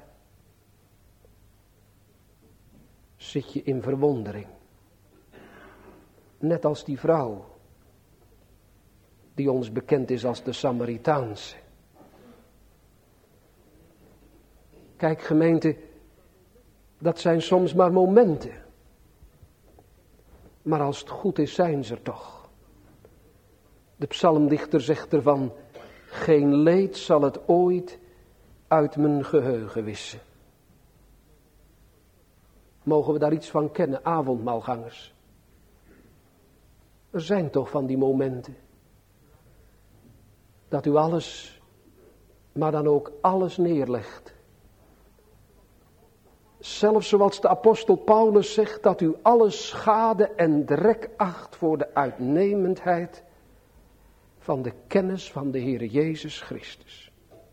Zit je in verwondering. Net als die vrouw die ons bekend is als de Samaritaanse. Kijk gemeente, dat zijn soms maar momenten. Maar als het goed is, zijn ze er toch. De psalmdichter zegt ervan: geen leed zal het ooit uit mijn geheugen wissen. Mogen we daar iets van kennen, avondmaalgangers? Er zijn toch van die momenten dat u alles, maar dan ook alles neerlegt. Zelfs zoals de apostel Paulus zegt, dat u alle schade en drek acht voor de uitnemendheid van de kennis van de Heere Jezus Christus.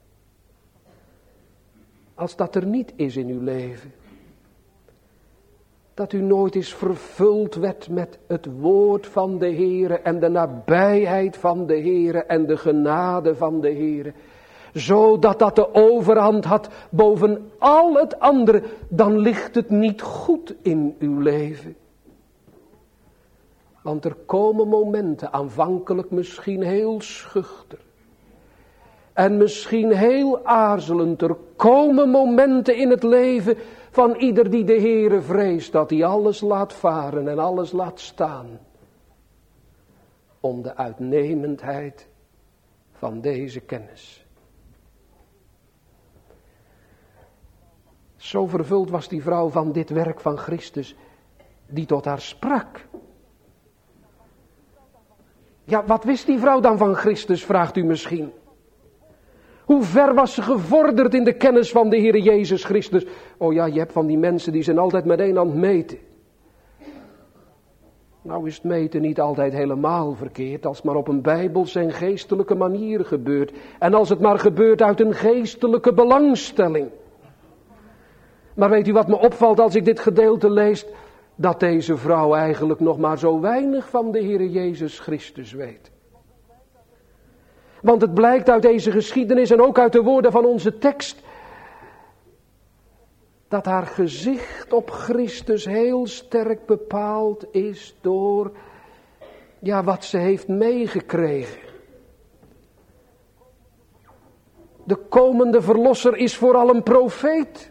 Als dat er niet is in uw leven, dat u nooit eens vervuld werd met het woord van de Heere en de nabijheid van de Heere en de genade van de Heere, zodat dat de overhand had boven al het andere, dan ligt het niet goed in uw leven. Want er komen momenten, aanvankelijk misschien heel schuchter en misschien heel aarzelend, er komen momenten in het leven van ieder die de Heere vreest, dat hij alles laat varen en alles laat staan om de uitnemendheid van deze kennis. Zo vervuld was die vrouw van dit werk van Christus, die tot haar sprak. Ja, wat wist die vrouw dan van Christus, vraagt u misschien. Hoe ver was ze gevorderd in de kennis van de Heer Jezus Christus? Oh ja, je hebt van die mensen die zijn altijd meteen aan het meten. Nou is het meten niet altijd helemaal verkeerd, als het maar op een bijbelse en geestelijke manier gebeurt. En als het maar gebeurt uit een geestelijke belangstelling. Maar weet u wat me opvalt als ik dit gedeelte lees? Dat deze vrouw eigenlijk nog maar zo weinig van de Heer Jezus Christus weet. Want het blijkt uit deze geschiedenis en ook uit de woorden van onze tekst, dat haar gezicht op Christus heel sterk bepaald is door, ja, wat ze heeft meegekregen. De komende verlosser is vooral een profeet.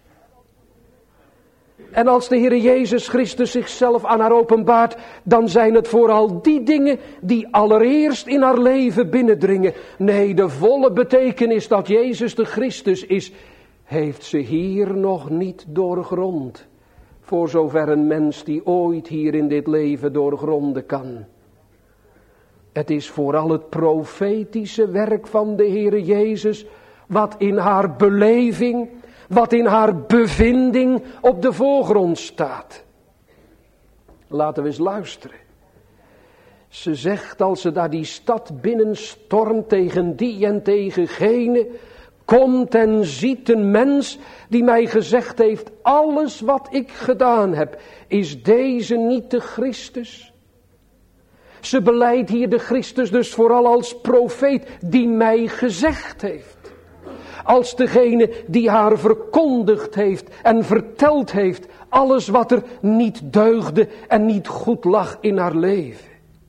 En als de Heer Jezus Christus zichzelf aan haar openbaart, dan zijn het vooral die dingen die allereerst in haar leven binnendringen. Nee, de volle betekenis dat Jezus de Christus is, heeft ze hier nog niet doorgrond. Voor zover een mens die ooit hier in dit leven doorgronden kan. Het is vooral het profetische werk van de Heer Jezus, wat in haar beleving, wat in haar bevinding op de voorgrond staat. Laten we eens luisteren. Ze zegt als ze daar die stad binnenstormt tegen die en tegen gene, komt en ziet een mens die mij gezegd heeft, alles wat ik gedaan heb, is deze niet de Christus? Ze belijdt hier de Christus dus vooral als profeet die mij gezegd heeft. Als degene die haar verkondigd heeft en verteld heeft alles wat er niet deugde en niet goed lag in haar leven.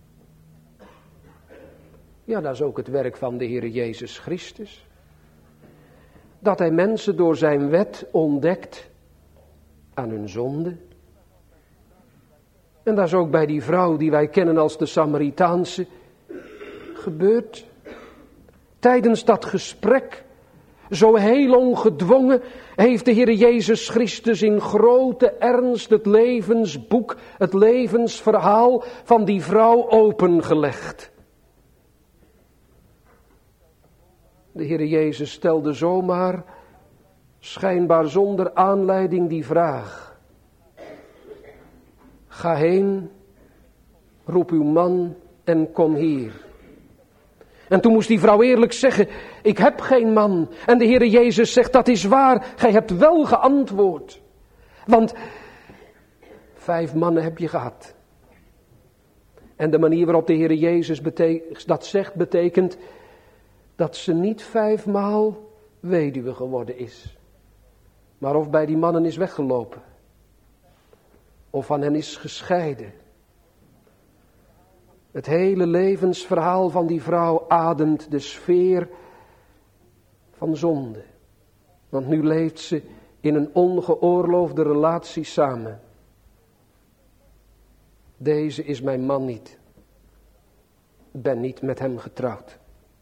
Ja, dat is ook het werk van de Heer Jezus Christus. Dat hij mensen door zijn wet ontdekt aan hun zonde. En dat is ook bij die vrouw die wij kennen als de Samaritaanse gebeurd. Tijdens dat gesprek, zo heel ongedwongen, heeft de Heer Jezus Christus in grote ernst het levensboek, het levensverhaal van die vrouw opengelegd. De Heer Jezus stelde zomaar, schijnbaar zonder aanleiding, die vraag. Ga heen, roep uw man en kom hier. En toen moest die vrouw eerlijk zeggen, ik heb geen man. En de Heer Jezus zegt, dat is waar, gij hebt wel geantwoord. Want 5 mannen heb je gehad. En de manier waarop de Heer Jezus dat zegt, betekent dat ze niet 5 maal weduwe geworden is. Maar of bij die mannen is weggelopen. Of van hen is gescheiden. Het hele levensverhaal van die vrouw ademt de sfeer van zonde. Want nu leeft ze in een ongeoorloofde relatie samen. Deze is mijn man niet. Ik ben niet met hem getrouwd.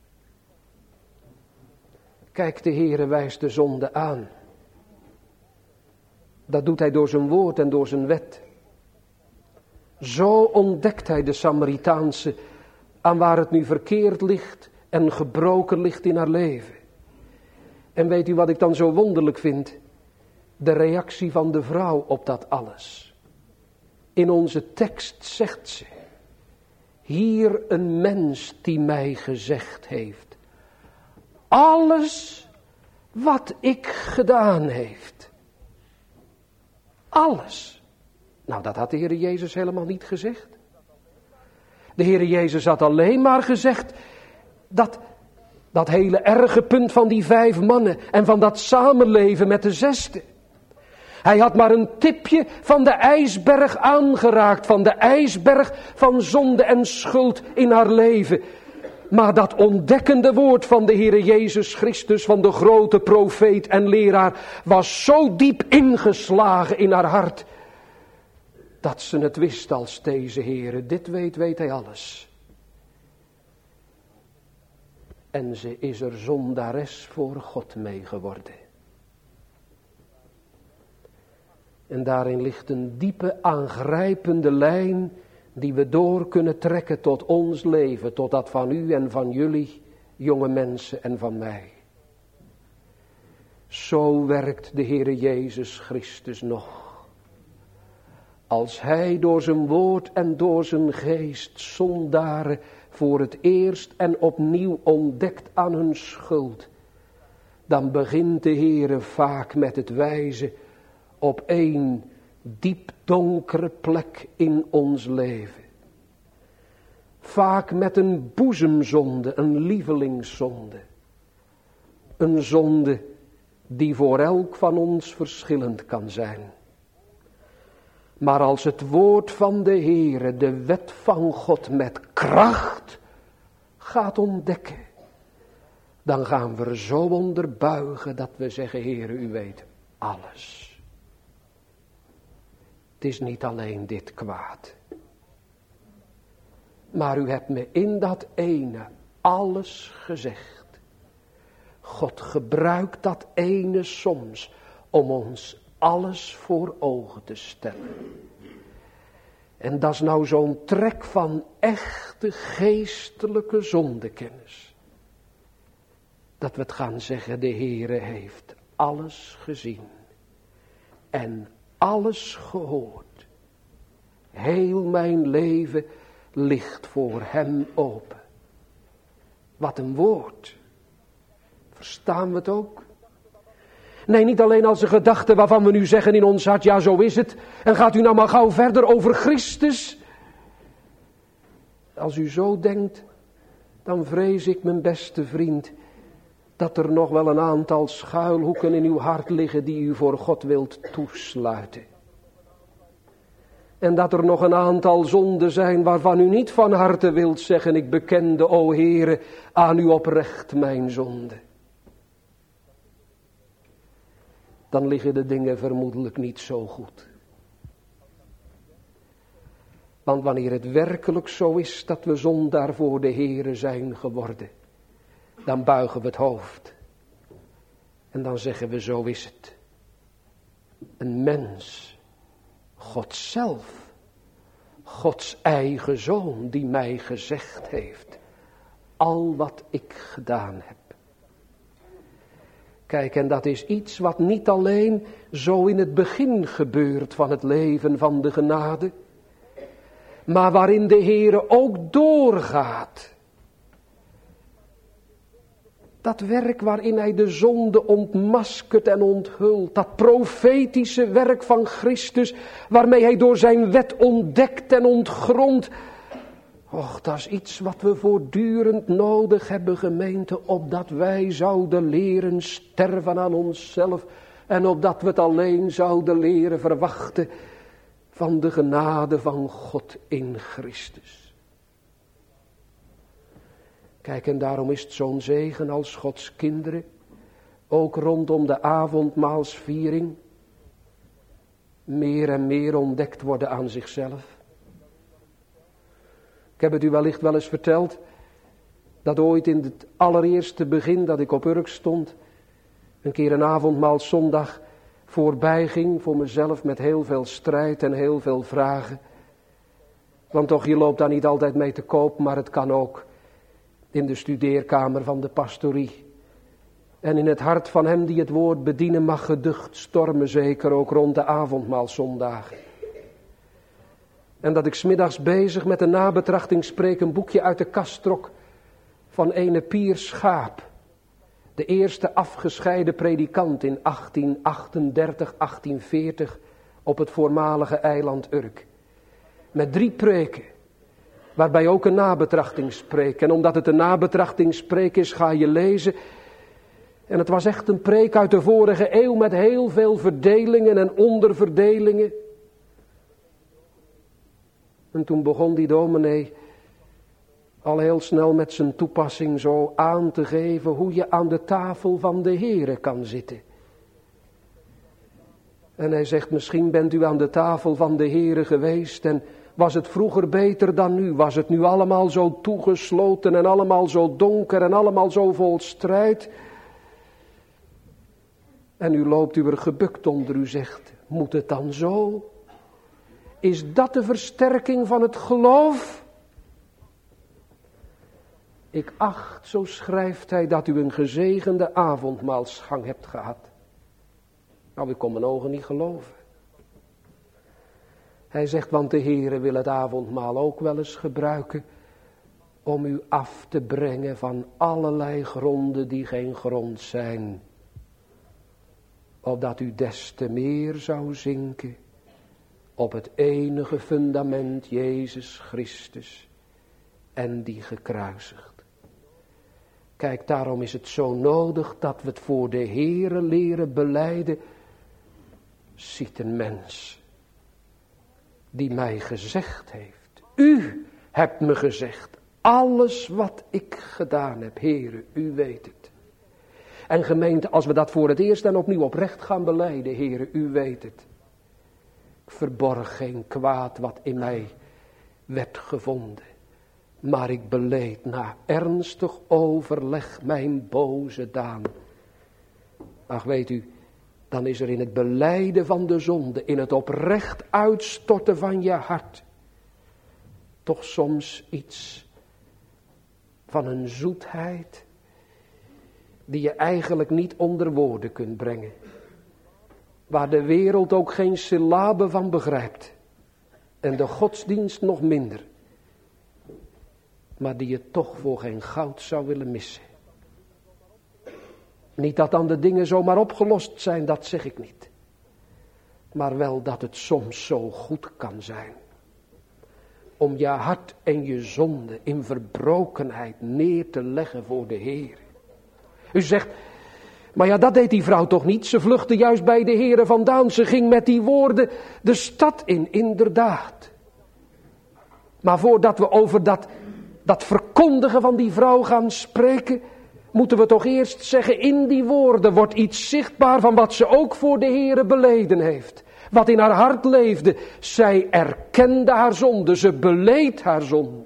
Kijk, de Heere wijst de zonde aan. Dat doet hij door zijn woord en door zijn wet. Zo ontdekt hij de Samaritaanse aan waar het nu verkeerd ligt en gebroken ligt in haar leven. En weet u wat ik dan zo wonderlijk vind? De reactie van de vrouw op dat alles. In onze tekst zegt ze, hier een mens die mij gezegd heeft, alles wat ik gedaan heeft. Alles. Nou, dat had de Heer Jezus helemaal niet gezegd. De Heer Jezus had alleen maar gezegd dat hele erge punt van die 5 mannen en van dat samenleven met de 6e. Hij had maar een tipje van de ijsberg aangeraakt, van de ijsberg van zonde en schuld in haar leven. Maar dat ontdekkende woord van de Heer Jezus Christus, van de grote profeet en leraar, was zo diep ingeslagen in haar hart, dat ze het wist als deze Heere. Dit weet hij alles. En ze is er zondares voor God mee geworden. En daarin ligt een diepe, aangrijpende lijn die we door kunnen trekken tot ons leven, tot dat van u en van jullie, jonge mensen, en van mij. Zo werkt de Heere Jezus Christus nog. Als Hij door zijn woord en door zijn geest zondaren voor het eerst en opnieuw ontdekt aan hun schuld, dan begint de Heere vaak met het wijzen op één diep donkere plek in ons leven. Vaak met een boezemzonde, een lievelingszonde. Een zonde die voor elk van ons verschillend kan zijn. Maar als het woord van de Heere, de wet van God met kracht gaat ontdekken, dan gaan we er zo onder buigen dat we zeggen, Heere, u weet alles. Het is niet alleen dit kwaad. Maar u hebt me in dat ene alles gezegd. God gebruikt dat ene soms om ons alles voor ogen te stellen. En dat is nou zo'n trek van echte geestelijke zondekennis. Dat we het gaan zeggen, de Heere heeft alles gezien. En alles gehoord. Heel mijn leven ligt voor hem open. Wat een woord. Verstaan we het ook? Nee, niet alleen als een gedachte waarvan we nu zeggen in ons hart, ja zo is het. En gaat u nou maar gauw verder over Christus. Als u zo denkt, dan vrees ik, mijn beste vriend, dat er nog wel een aantal schuilhoeken in uw hart liggen die u voor God wilt toesluiten. En dat er nog een aantal zonden zijn waarvan u niet van harte wilt zeggen, ik bekende, o Heere, aan u oprecht mijn zonde. Dan liggen de dingen vermoedelijk niet zo goed. Want wanneer het werkelijk zo is dat we zondaar voor de Heere zijn geworden, dan buigen we het hoofd. En dan zeggen we, zo is het. Een mens, God zelf, Gods eigen zoon, die mij gezegd heeft, al wat ik gedaan heb. Kijk, en dat is iets wat niet alleen zo in het begin gebeurt van het leven van de genade, maar waarin de Heere ook doorgaat. Dat werk waarin hij de zonde ontmaskert en onthult. Dat profetische werk van Christus waarmee hij door zijn wet ontdekt en ontgrondt. Och, dat is iets wat we voortdurend nodig hebben, gemeente, opdat wij zouden leren sterven aan onszelf. En opdat we het alleen zouden leren verwachten van de genade van God in Christus. Kijk, en daarom is het zo'n zegen als Gods kinderen, ook rondom de avondmaalsviering, meer en meer ontdekt worden aan zichzelf. Ik heb het u wellicht wel eens verteld, dat ooit in het allereerste begin dat ik op Urk stond, een keer een avondmaalszondag voorbij ging voor mezelf met heel veel strijd en heel veel vragen. Want toch, je loopt daar niet altijd mee te koop, maar het kan ook in de studeerkamer van de pastorie. En in het hart van hem die het woord bedienen mag geducht stormen, zeker ook rond de avondmaalzondagen. En dat ik 's middags bezig met een nabetrachting spreek, een boekje uit de kast trok van ene Pier Schaap. De eerste afgescheiden predikant in 1838, 1840 op het voormalige eiland Urk. Met 3 preken, waarbij ook een nabetrachtingspreek. En omdat het een nabetrachtingspreek is, ga je lezen. En het was echt een preek uit de vorige eeuw met heel veel verdelingen en onderverdelingen. En toen begon die dominee al heel snel met zijn toepassing zo aan te geven hoe je aan de tafel van de Heere kan zitten. En hij zegt, misschien bent u aan de tafel van de Heere geweest en was het vroeger beter dan nu? Was het nu allemaal zo toegesloten en allemaal zo donker en allemaal zo vol strijd? En u loopt u er gebukt onder, u zegt, moet het dan zo? Is dat de versterking van het geloof? Ik acht, zo schrijft hij, dat u een gezegende avondmaalsgang hebt gehad. Nou, ik kon mijn ogen niet geloven. Hij zegt, want de Heere wil het avondmaal ook wel eens gebruiken om u af te brengen van allerlei gronden die geen grond zijn. Opdat u des te meer zou zinken op het enige fundament Jezus Christus en die gekruisigd. Kijk, daarom is het zo nodig dat we het voor de Heere leren belijden. Ziet een mens die mij gezegd heeft, u hebt me gezegd, alles wat ik gedaan heb, Heere, u weet het. En gemeente, als we dat voor het eerst en opnieuw oprecht gaan belijden, Heere, u weet het. Ik verborg geen kwaad wat in mij werd gevonden. Maar ik beleed na ernstig overleg mijn boze daan. Ach, weet u, dan is er in het belijden van de zonde, in het oprecht uitstorten van je hart, toch soms iets van een zoetheid die je eigenlijk niet onder woorden kunt brengen. Waar de wereld ook geen syllabe van begrijpt. En de godsdienst nog minder. Maar die je toch voor geen goud zou willen missen. Niet dat dan de dingen zomaar opgelost zijn, dat zeg ik niet. Maar wel dat het soms zo goed kan zijn. Om je hart en je zonde in verbrokenheid neer te leggen voor de Heer. U zegt, maar ja, dat deed die vrouw toch niet. Ze vluchtte juist bij de Heere vandaan. Ze ging met die woorden de stad in, inderdaad. Maar voordat we over dat verkondigen van die vrouw gaan spreken, moeten we toch eerst zeggen, in die woorden wordt iets zichtbaar van wat ze ook voor de Heere beleden heeft. Wat in haar hart leefde. Zij erkende haar zonde, ze beleed haar zonde.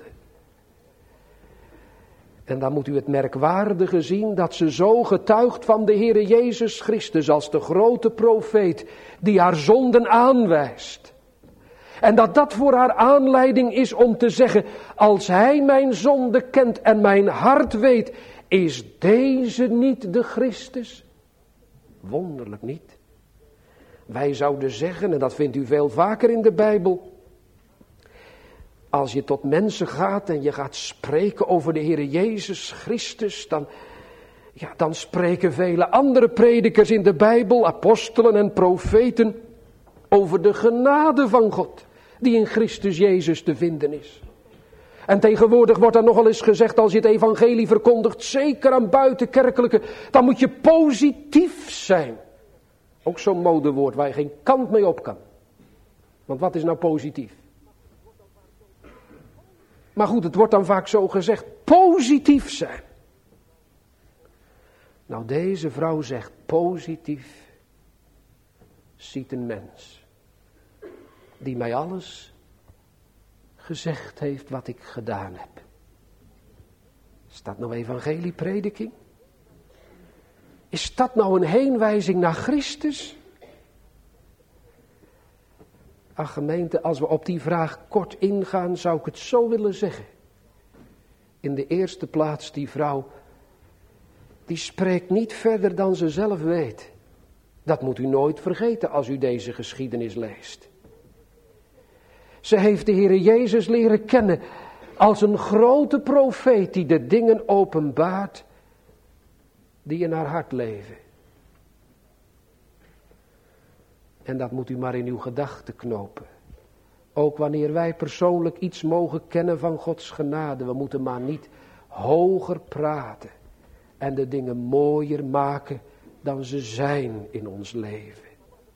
En dan moet u het merkwaardige zien dat ze zo getuigt van de Heere Jezus Christus als de grote profeet die haar zonden aanwijst. En dat dat voor haar aanleiding is om te zeggen, als hij mijn zonde kent en mijn hart weet, is deze niet de Christus? Wonderlijk niet. Wij zouden zeggen, en dat vindt u veel vaker in de Bijbel, als je tot mensen gaat en je gaat spreken over de Heere Jezus Christus, dan spreken vele andere predikers in de Bijbel, apostelen en profeten, over de genade van God, die in Christus Jezus te vinden is. En tegenwoordig wordt er nogal eens gezegd, als je het evangelie verkondigt, zeker aan buitenkerkelijke, dan moet je positief zijn. Ook zo'n modewoord waar je geen kant mee op kan. Want wat is nou positief? Maar goed, het wordt dan vaak zo gezegd, positief zijn. Nou, deze vrouw zegt, positief ziet een mens die mij alles gezegd heeft wat ik gedaan heb. Is dat nou evangelieprediking? Is dat nou een heenwijzing naar Christus? Ach gemeente, als we op die vraag kort ingaan, zou ik het zo willen zeggen. In de eerste plaats, die vrouw, die spreekt niet verder dan ze zelf weet. Dat moet u nooit vergeten als u deze geschiedenis leest. Ze heeft de Heere Jezus leren kennen als een grote profeet die de dingen openbaart die in haar hart leven. En dat moet u maar in uw gedachten knopen. Ook wanneer wij persoonlijk iets mogen kennen van Gods genade, we moeten maar niet hoger praten en de dingen mooier maken dan ze zijn in ons leven.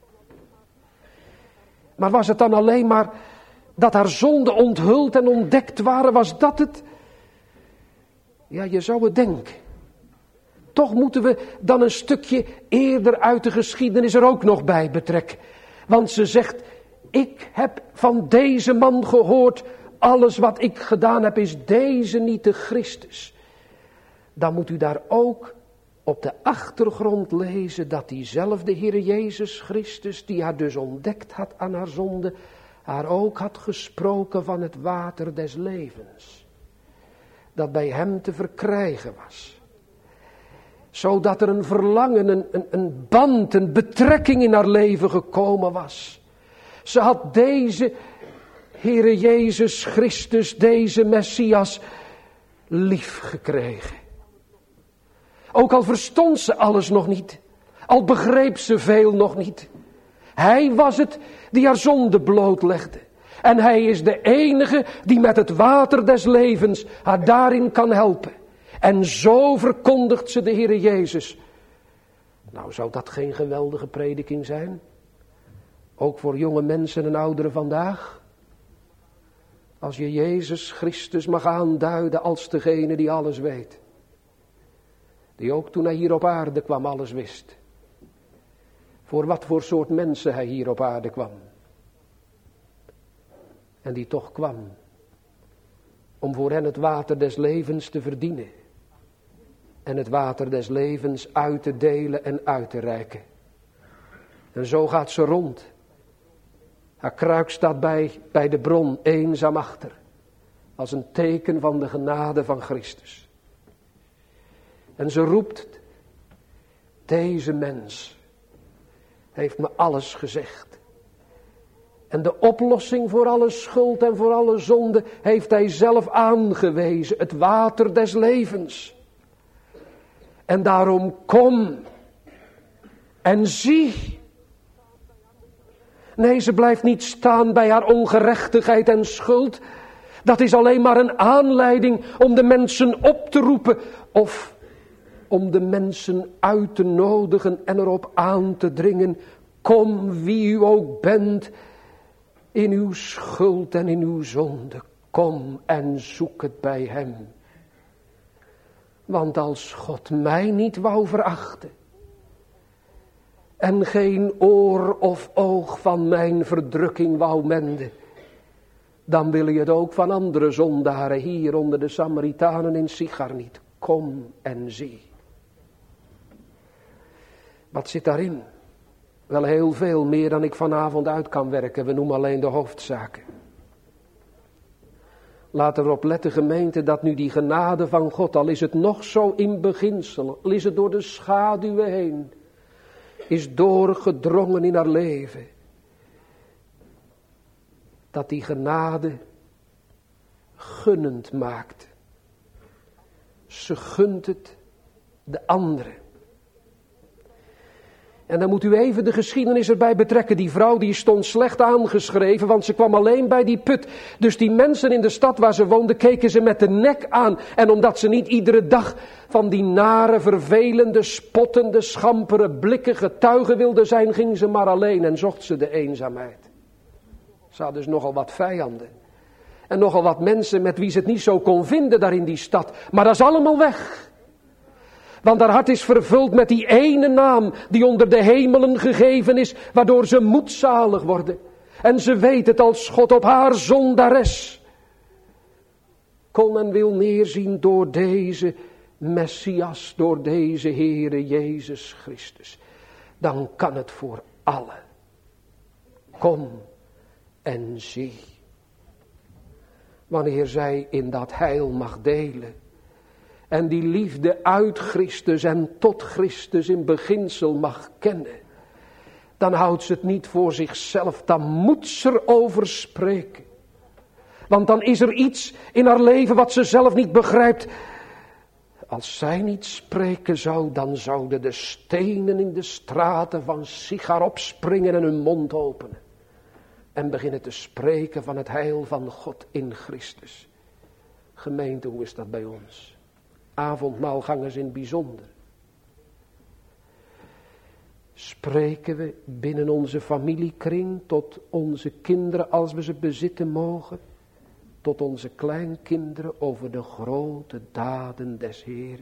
Maar was het dan alleen maar dat haar zonden onthuld en ontdekt waren, was dat het? Ja, je zou het denken. Toch moeten we dan een stukje eerder uit de geschiedenis er ook nog bij betrekken. Want ze zegt, ik heb van deze man gehoord, alles wat ik gedaan heb, is deze niet de Christus. Dan moet u daar ook op de achtergrond lezen dat diezelfde Heer Jezus Christus, die haar dus ontdekt had aan haar zonde, haar ook had gesproken van het water des levens. Dat bij hem te verkrijgen was. Zodat er een verlangen, een band, een betrekking in haar leven gekomen was. Ze had deze Heere Jezus Christus, deze Messias, lief gekregen. Ook al verstond ze alles nog niet, al begreep ze veel nog niet. Hij was het die haar zonde blootlegde. En hij is de enige die met het water des levens haar daarin kan helpen. En zo verkondigt ze de Heere Jezus. Nou, zou dat geen geweldige prediking zijn? Ook voor jonge mensen en ouderen vandaag? Als je Jezus Christus mag aanduiden als degene die alles weet. Die ook toen hij hier op aarde kwam alles wist. Voor wat voor soort mensen hij hier op aarde kwam. En die toch kwam. Om voor hen het water des levens te verdienen. En het water des levens uit te delen en uit te reiken. En zo gaat ze rond. Haar kruik staat bij de bron eenzaam achter. Als een teken van de genade van Christus. En ze roept. Deze mens heeft me alles gezegd. En de oplossing voor alle schuld en voor alle zonde heeft hij zelf aangewezen. Het water des levens. En daarom kom en zie. Nee, ze blijft niet staan bij haar ongerechtigheid en schuld. Dat is alleen maar een aanleiding om de mensen op te roepen. Of om de mensen uit te nodigen en erop aan te dringen. Kom wie u ook bent. In uw schuld en in uw zonde. Kom en zoek het bij hem. Want als God mij niet wou verachten. En geen oor of oog van mijn verdrukking wou menden. Dan wil je het ook van andere zondaren hier onder de Samaritanen in Sichar niet. Kom en zie. Wat zit daarin? Wel heel veel meer dan ik vanavond uit kan werken. We noemen alleen de hoofdzaken. Laten we erop letten, gemeente, dat nu die genade van God, al is het nog zo in beginsel, al is het door de schaduwen heen, is doorgedrongen in haar leven. Dat die genade gunnend maakt. Ze gunt het de anderen. En dan moet u even de geschiedenis erbij betrekken. Die vrouw die stond slecht aangeschreven, want ze kwam alleen bij die put. Dus die mensen in de stad waar ze woonden, keken ze met de nek aan. En omdat ze niet iedere dag van die nare, vervelende, spottende, schampere blikken getuigen wilde zijn, ging ze maar alleen en zocht ze de eenzaamheid. Ze had dus nogal wat vijanden. En nogal wat mensen met wie ze het niet zo kon vinden daar in die stad. Maar dat is allemaal weg. Want haar hart is vervuld met die ene naam die onder de hemelen gegeven is, waardoor ze moedzalig worden. En ze weet het als God op haar zondares kon en wil neerzien door deze Messias, door deze Heere Jezus Christus. Dan kan het voor allen. Kom en zie. Wanneer zij in dat heil mag delen. En die liefde uit Christus en tot Christus in beginsel mag kennen. Dan houdt ze het niet voor zichzelf. Dan moet ze erover spreken. Want dan is er iets in haar leven wat ze zelf niet begrijpt. Als zij niet spreken zou, dan zouden de stenen in de straten van Sichar opspringen en hun mond openen. En beginnen te spreken van het heil van God in Christus. Gemeente, hoe is dat bij ons? Avondmaalgangers in het bijzonder. Spreken we binnen onze familiekring tot onze kinderen als we ze bezitten mogen. Tot onze kleinkinderen over de grote daden des Heeren.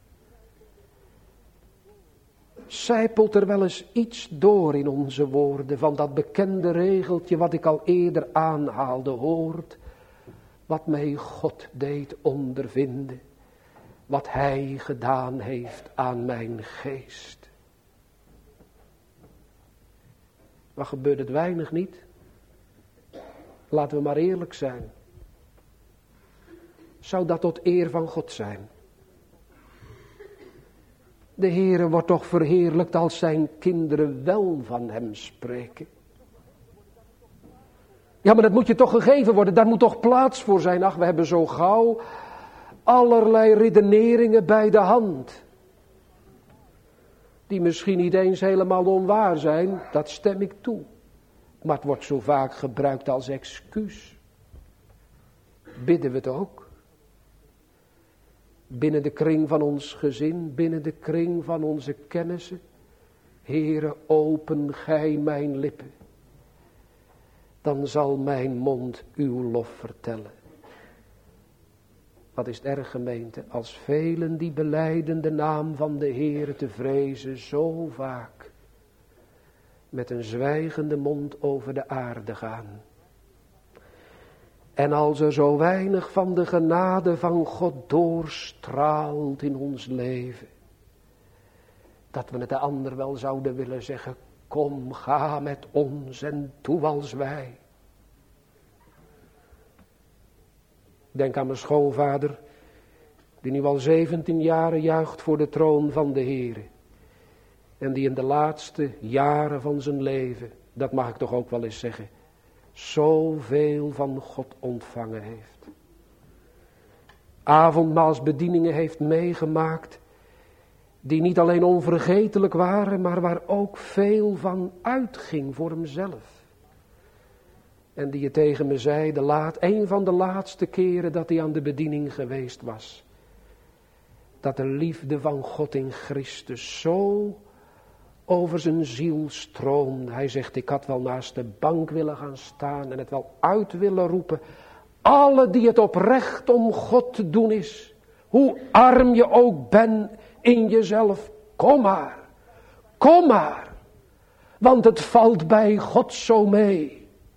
Sijpelt er wel eens iets door in onze woorden van dat bekende regeltje wat ik al eerder aanhaalde, hoort wat mij God deed ondervinden. wat hij gedaan heeft aan mijn geest. Maar gebeurt het weinig niet? Laten we maar eerlijk zijn. Zou dat tot eer van God zijn? De Heere wordt toch verheerlijkt als zijn kinderen wel van hem spreken. Ja, maar dat moet je toch gegeven worden, daar moet toch plaats voor zijn. Ach, we hebben zo gauw allerlei redeneringen bij de hand. Die misschien niet eens helemaal onwaar zijn, dat stem ik toe. Maar het wordt zo vaak gebruikt als excuus. Bidden we het ook? Binnen de kring van ons gezin, binnen de kring van onze kennissen. Heere, open gij mijn lippen. Dan zal mijn mond uw lof vertellen. Wat is het erg, gemeente, als velen die belijden de naam van de Heere te vrezen, zo vaak met een zwijgende mond over de aarde gaan. En als er zo weinig van de genade van God doorstraalt in ons leven, dat we het de ander wel zouden willen zeggen, kom, ga met ons en doe als wij. Denk aan mijn schoonvader, die nu al 17 jaren juicht voor de troon van de Heere. En die in de laatste jaren van zijn leven, dat mag ik toch ook wel eens zeggen, zoveel van God ontvangen heeft. Avondmaalsbedieningen heeft meegemaakt, die niet alleen onvergetelijk waren, maar waar ook veel van uitging voor hemzelf. En die je tegen me zei, een van de laatste keren dat hij aan de bediening geweest was. Dat de liefde van God in Christus zo over zijn ziel stroomde. Hij zegt, ik had wel naast de bank willen gaan staan en het wel uit willen roepen. Alle die het oprecht om God te doen is, hoe arm je ook bent in jezelf, kom maar. Kom maar. Want het valt bij God zo mee.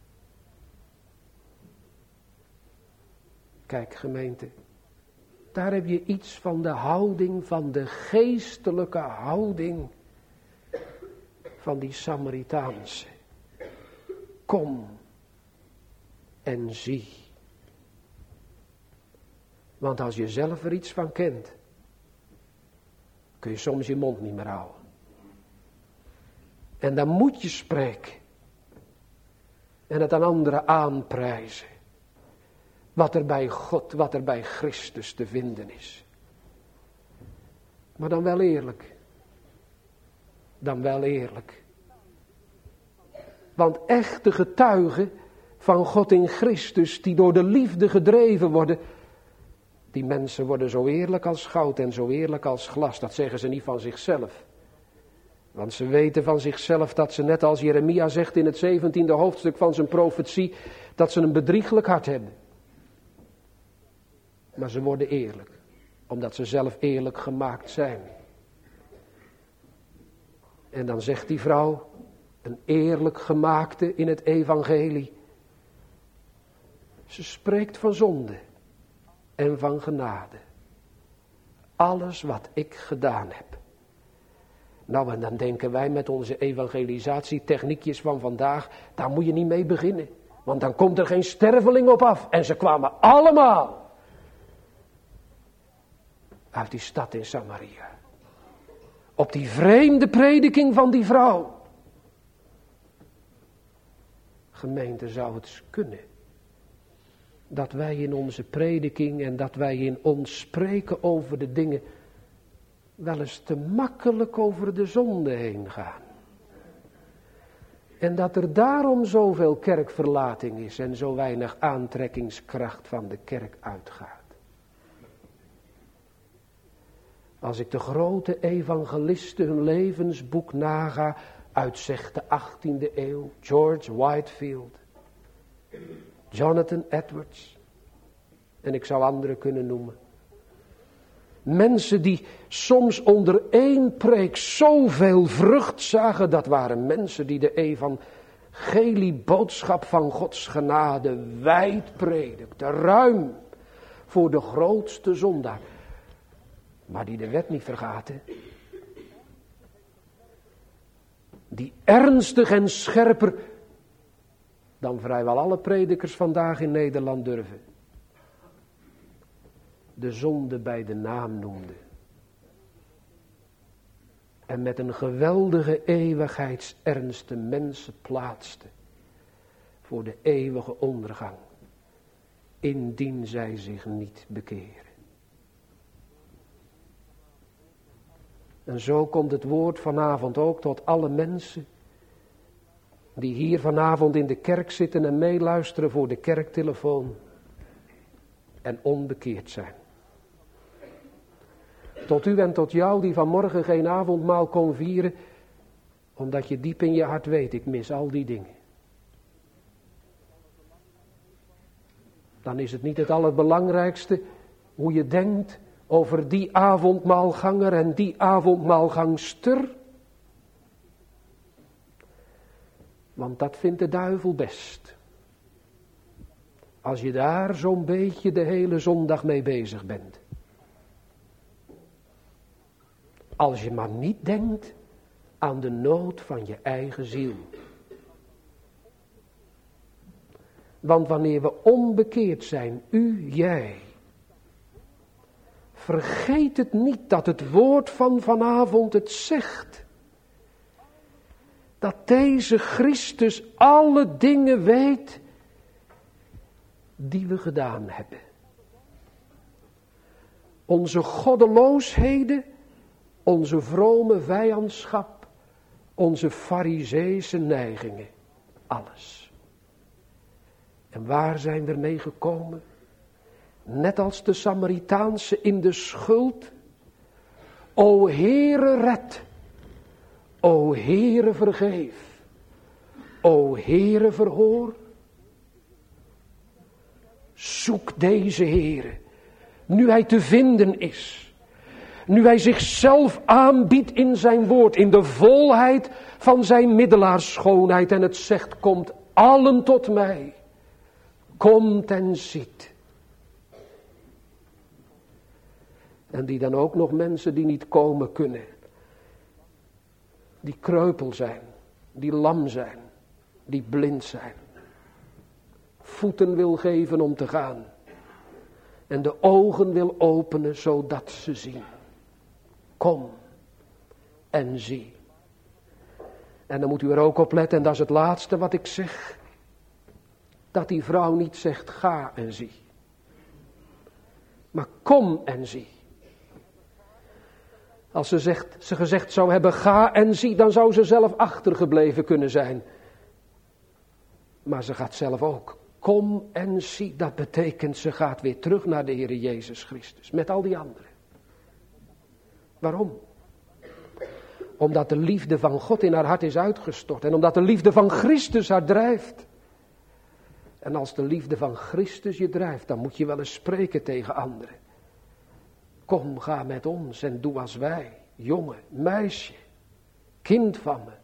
Kijk, gemeente, daar heb je iets van de houding, van de geestelijke houding van die Samaritaanse. Kom en zie. Want als je zelf er iets van kent, kun je soms je mond niet meer houden. En dan moet je spreken. En het aan anderen aanprijzen. Wat er bij God, wat er bij Christus te vinden is. Maar dan wel eerlijk. Dan wel eerlijk. Want echte getuigen van God in Christus, die door de liefde gedreven worden, die mensen worden zo eerlijk als goud en zo eerlijk als glas. Dat zeggen ze niet van zichzelf. Want ze weten van zichzelf dat ze, net als Jeremia zegt in het 17e hoofdstuk van zijn profetie, dat ze een bedrieglijk hart hebben. Maar ze worden eerlijk, omdat ze zelf eerlijk gemaakt zijn. En dan zegt die vrouw, een eerlijk gemaakte in het evangelie. Ze spreekt van zonde en van genade. Alles wat ik gedaan heb. Nou, en dan denken wij met onze evangelisatietechniekjes van vandaag, daar moet je niet mee beginnen. Want dan komt er geen sterveling op af. En ze kwamen allemaal uit die stad in Samaria. Op die vreemde prediking van die vrouw. Gemeente, zou het eens kunnen dat wij in onze prediking en dat wij in ons spreken over de dingen wel eens te makkelijk over de zonde heen gaan. En dat er daarom zoveel kerkverlating is en zo weinig aantrekkingskracht van de kerk uitgaat. Als ik de grote evangelisten hun levensboek naga, uit zeg de 18e eeuw, George Whitefield, Jonathan Edwards, en ik zou anderen kunnen noemen. Mensen die soms onder één preek zoveel vrucht zagen, dat waren mensen die de evangelieboodschap van Gods genade wijd predikten, ruim voor de grootste zondaar. maar die de wet niet vergaten. Die ernstig en scherper dan vrijwel alle predikers vandaag in Nederland durven. De zonde bij de naam noemde. En met een geweldige eeuwigheidsernst de mensen plaatste. Voor de eeuwige ondergang. Indien zij zich niet bekeren. En zo komt het woord vanavond ook tot alle mensen. Die hier vanavond in de kerk zitten en meeluisteren voor de kerktelefoon. En onbekeerd zijn. Tot u en tot jou die vanmorgen geen avondmaal kon vieren. Omdat je diep in je hart weet, ik mis al die dingen. Dan is het niet het allerbelangrijkste hoe je denkt over die avondmaalganger en die avondmaalgangster. Want dat vindt de duivel best. Als je daar zo'n beetje de hele zondag mee bezig bent. Als je maar niet denkt aan de nood van je eigen ziel. Want wanneer we onbekeerd zijn, u, jij. Vergeet het niet dat het woord van vanavond het zegt. Dat deze Christus alle dingen weet die we gedaan hebben. Onze goddeloosheden, onze vrome vijandschap, onze farizeese neigingen, alles. En waar zijn we mee gekomen? Net als de Samaritaanse in de schuld. O Heere red. O Heere vergeef. O Heere verhoor. Zoek deze Heere. Nu hij te vinden is. Nu hij zichzelf aanbiedt in zijn woord. In de volheid van zijn middelaarsschoonheid. En het zegt, komt allen tot mij. Komt en ziet. En die dan ook nog mensen die niet komen kunnen. Die kreupel zijn. Die lam zijn. Die blind zijn. Voeten wil geven om te gaan. En de ogen wil openen zodat ze zien. Kom en zie. En dan moet u er ook op letten, en dat is het laatste wat ik zeg. Dat die vrouw niet zegt ga en zie. Maar kom en zie. Als ze gezegd zou hebben ga en zie, dan zou ze zelf achtergebleven kunnen zijn. Maar ze gaat zelf ook. Kom en zie, dat betekent ze gaat weer terug naar de Heer Jezus Christus. Met al die anderen. Waarom? Omdat de liefde van God in haar hart is uitgestort. En omdat de liefde van Christus haar drijft. En als de liefde van Christus je drijft, dan moet je wel eens spreken tegen anderen. Kom, ga met ons en doe als wij. Jongen, meisje, kind van me.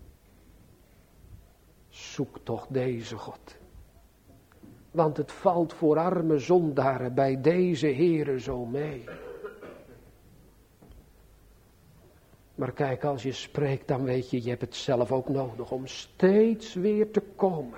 Zoek toch deze God. Want het valt voor arme zondaren bij deze Heere zo mee. Maar kijk, als je spreekt, dan weet je, je hebt het zelf ook nodig om steeds weer te komen.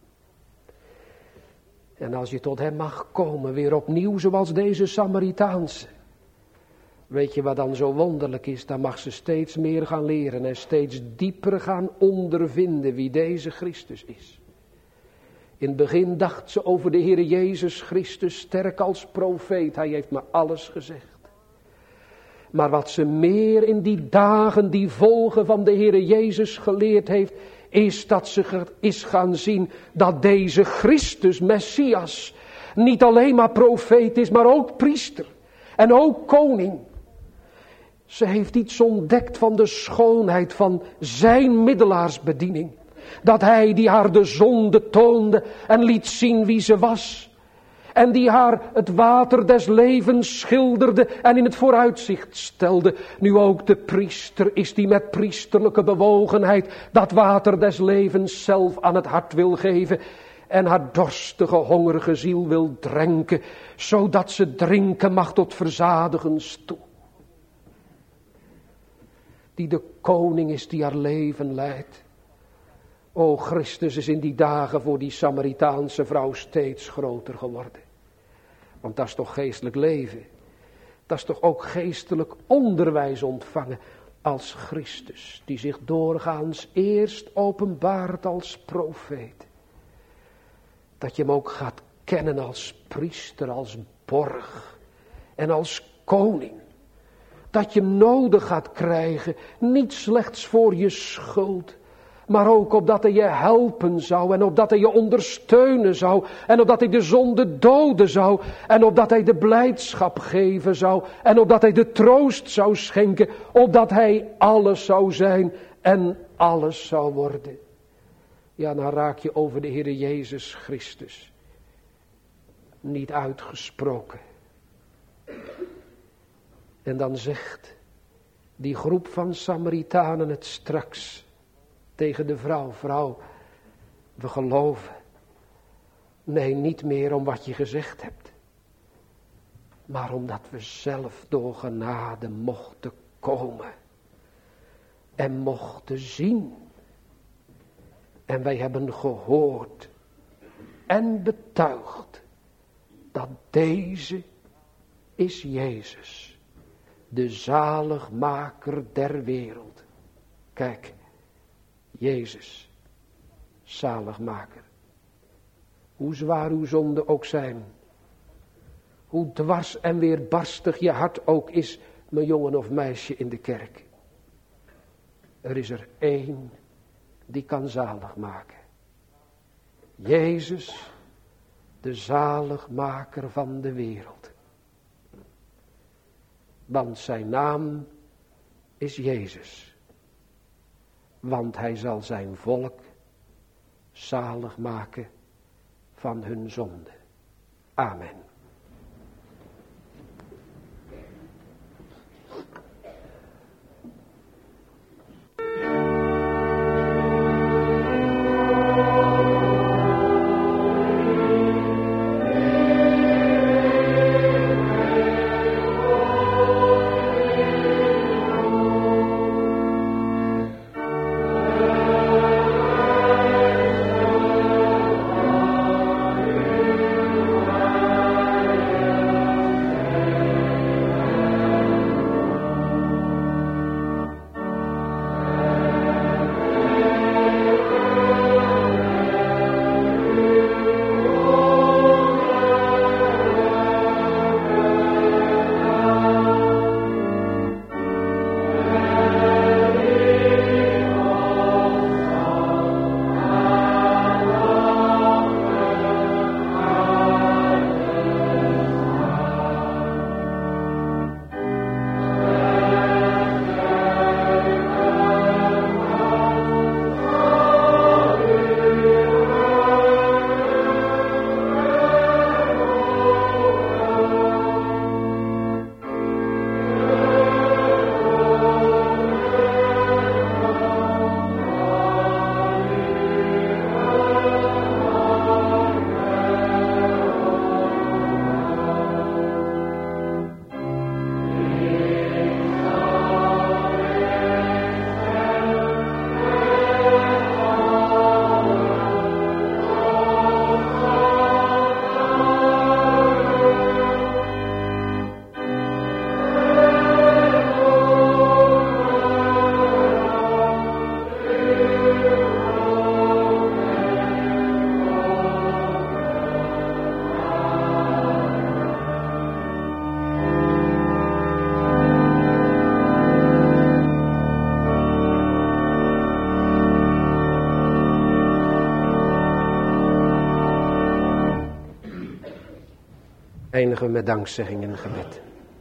En als je tot hem mag komen, weer opnieuw zoals deze Samaritaanse. Weet je wat dan zo wonderlijk is? Dan mag ze steeds meer gaan leren en steeds dieper gaan ondervinden wie deze Christus is. In het begin dacht ze over de Heer Jezus Christus sterk als profeet. Hij heeft me alles gezegd. Maar wat ze meer in die dagen die volgen van de Heer Jezus geleerd heeft, is dat ze is gaan zien dat deze Christus, Messias, niet alleen maar profeet is, maar ook priester en ook koning. Ze heeft iets ontdekt van de schoonheid van zijn middelaarsbediening. Dat hij die haar de zonde toonde en liet zien wie ze was. En die haar het water des levens schilderde en in het vooruitzicht stelde. Nu ook de priester is die met priesterlijke bewogenheid dat water des levens zelf aan het hart wil geven. En haar dorstige, hongerige ziel wil drenken, zodat ze drinken mag tot verzadigens toe. die de koning is die haar leven leidt. O, Christus is in die dagen voor die Samaritaanse vrouw steeds groter geworden. Want dat is toch geestelijk leven. Dat is toch ook geestelijk onderwijs ontvangen als Christus, die zich doorgaans eerst openbaart als profeet. Dat je hem ook gaat kennen als priester, als borg en als koning. Dat je hem nodig gaat krijgen, niet slechts voor je schuld, maar ook opdat hij je helpen zou en opdat hij je ondersteunen zou en opdat hij de zonde doden zou en opdat hij de blijdschap geven zou en opdat hij de troost zou schenken, opdat hij alles zou zijn en alles zou worden. Ja, dan raak je over de Heere Jezus Christus niet uitgesproken. En dan zegt die groep van Samaritanen het straks tegen de vrouw: vrouw, we geloven. Nee, niet meer om wat je gezegd hebt, maar omdat we zelf door genade mochten komen en mochten zien. En wij hebben gehoord en betuigd dat deze is Jezus, de zaligmaker der wereld. Kijk, Jezus, zaligmaker. Hoe zwaar uw zonden ook zijn, hoe dwars en weerbarstig je hart ook is, mijn jongen of meisje in de kerk. Er is er één die kan zalig maken. Jezus, de zaligmaker van de wereld. Want zijn naam is Jezus. Want hij zal zijn volk zalig maken van hun zonde. Amen. Eindigen we met dankzegging en gebed.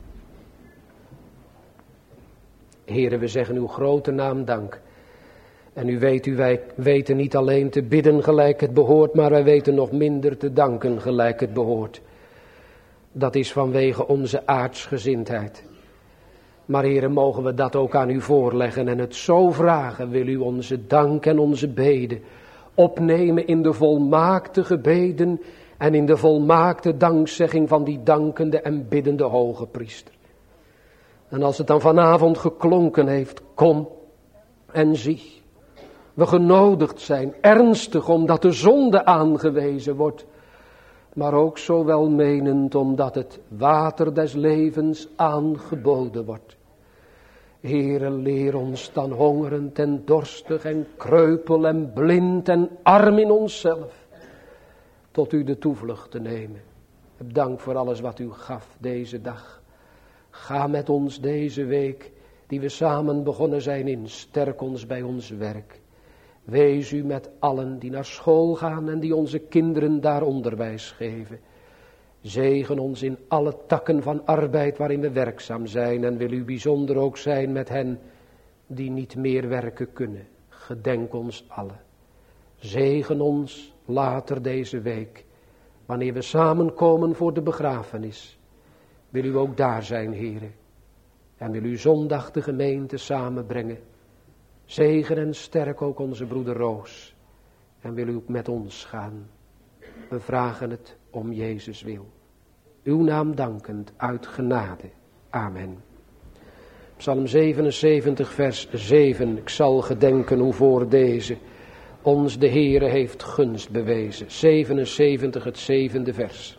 Heere, we zeggen uw grote naam dank. En u weet, wij weten niet alleen te bidden gelijk het behoort, maar wij weten nog minder te danken gelijk het behoort. Dat is vanwege onze aardsgezindheid. Maar Heere, mogen we dat ook aan u voorleggen en het zo vragen, wil u onze dank en onze beden opnemen in de volmaakte gebeden en in de volmaakte dankzegging van die dankende en biddende hoge priester. En als het dan vanavond geklonken heeft, kom en zie. We genodigd zijn, ernstig omdat de zonde aangewezen wordt, maar ook zo welmenend omdat het water des levens aangeboden wordt. Heere, leer ons dan hongerend en dorstig en kreupel en blind en arm in onszelf tot u de toevlucht te nemen. Heb dank voor alles wat u gaf deze dag. Ga met ons deze week die we samen begonnen zijn in. Sterk ons bij ons werk. Wees u met allen die naar school gaan en die onze kinderen daar onderwijs geven. Zegen ons in alle takken van arbeid waarin we werkzaam zijn en wil u bijzonder ook zijn met hen die niet meer werken kunnen. Gedenk ons allen. Zegen ons later deze week, wanneer we samenkomen voor de begrafenis. Wil u ook daar zijn, Heere, en wil u zondag de gemeente samenbrengen. Zegen en sterk ook onze broeder Roos, en wil u ook met ons gaan. We vragen het om Jezus wil. Uw naam dankend uit genade. Amen. Psalm 77 vers 7. Ik zal gedenken hoe voor deze ons de Heere heeft gunst bewezen. 77 het 7e vers.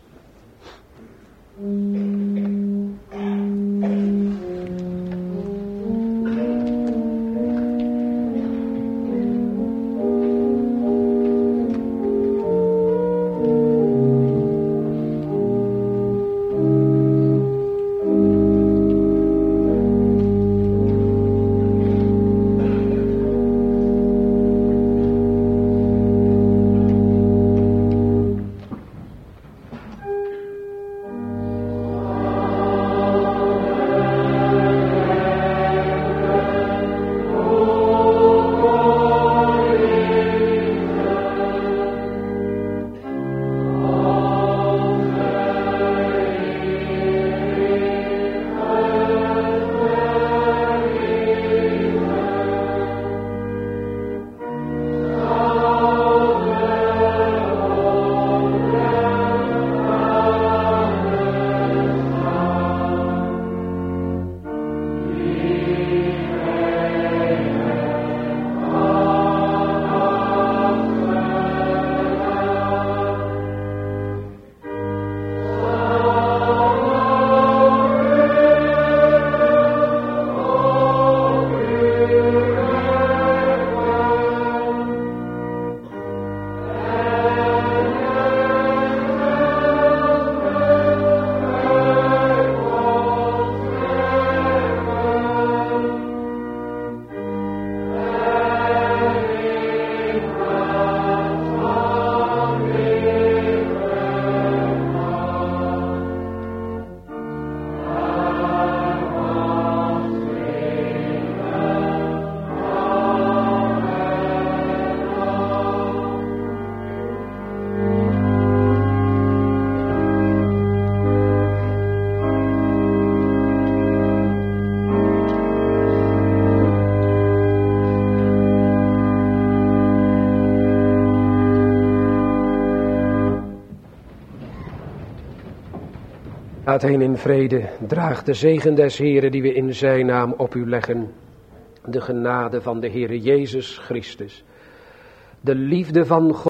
Gaat heen in vrede, draag de zegen des Heeren die we in zijn naam op u leggen. De genade van de Heere Jezus Christus, de liefde van God.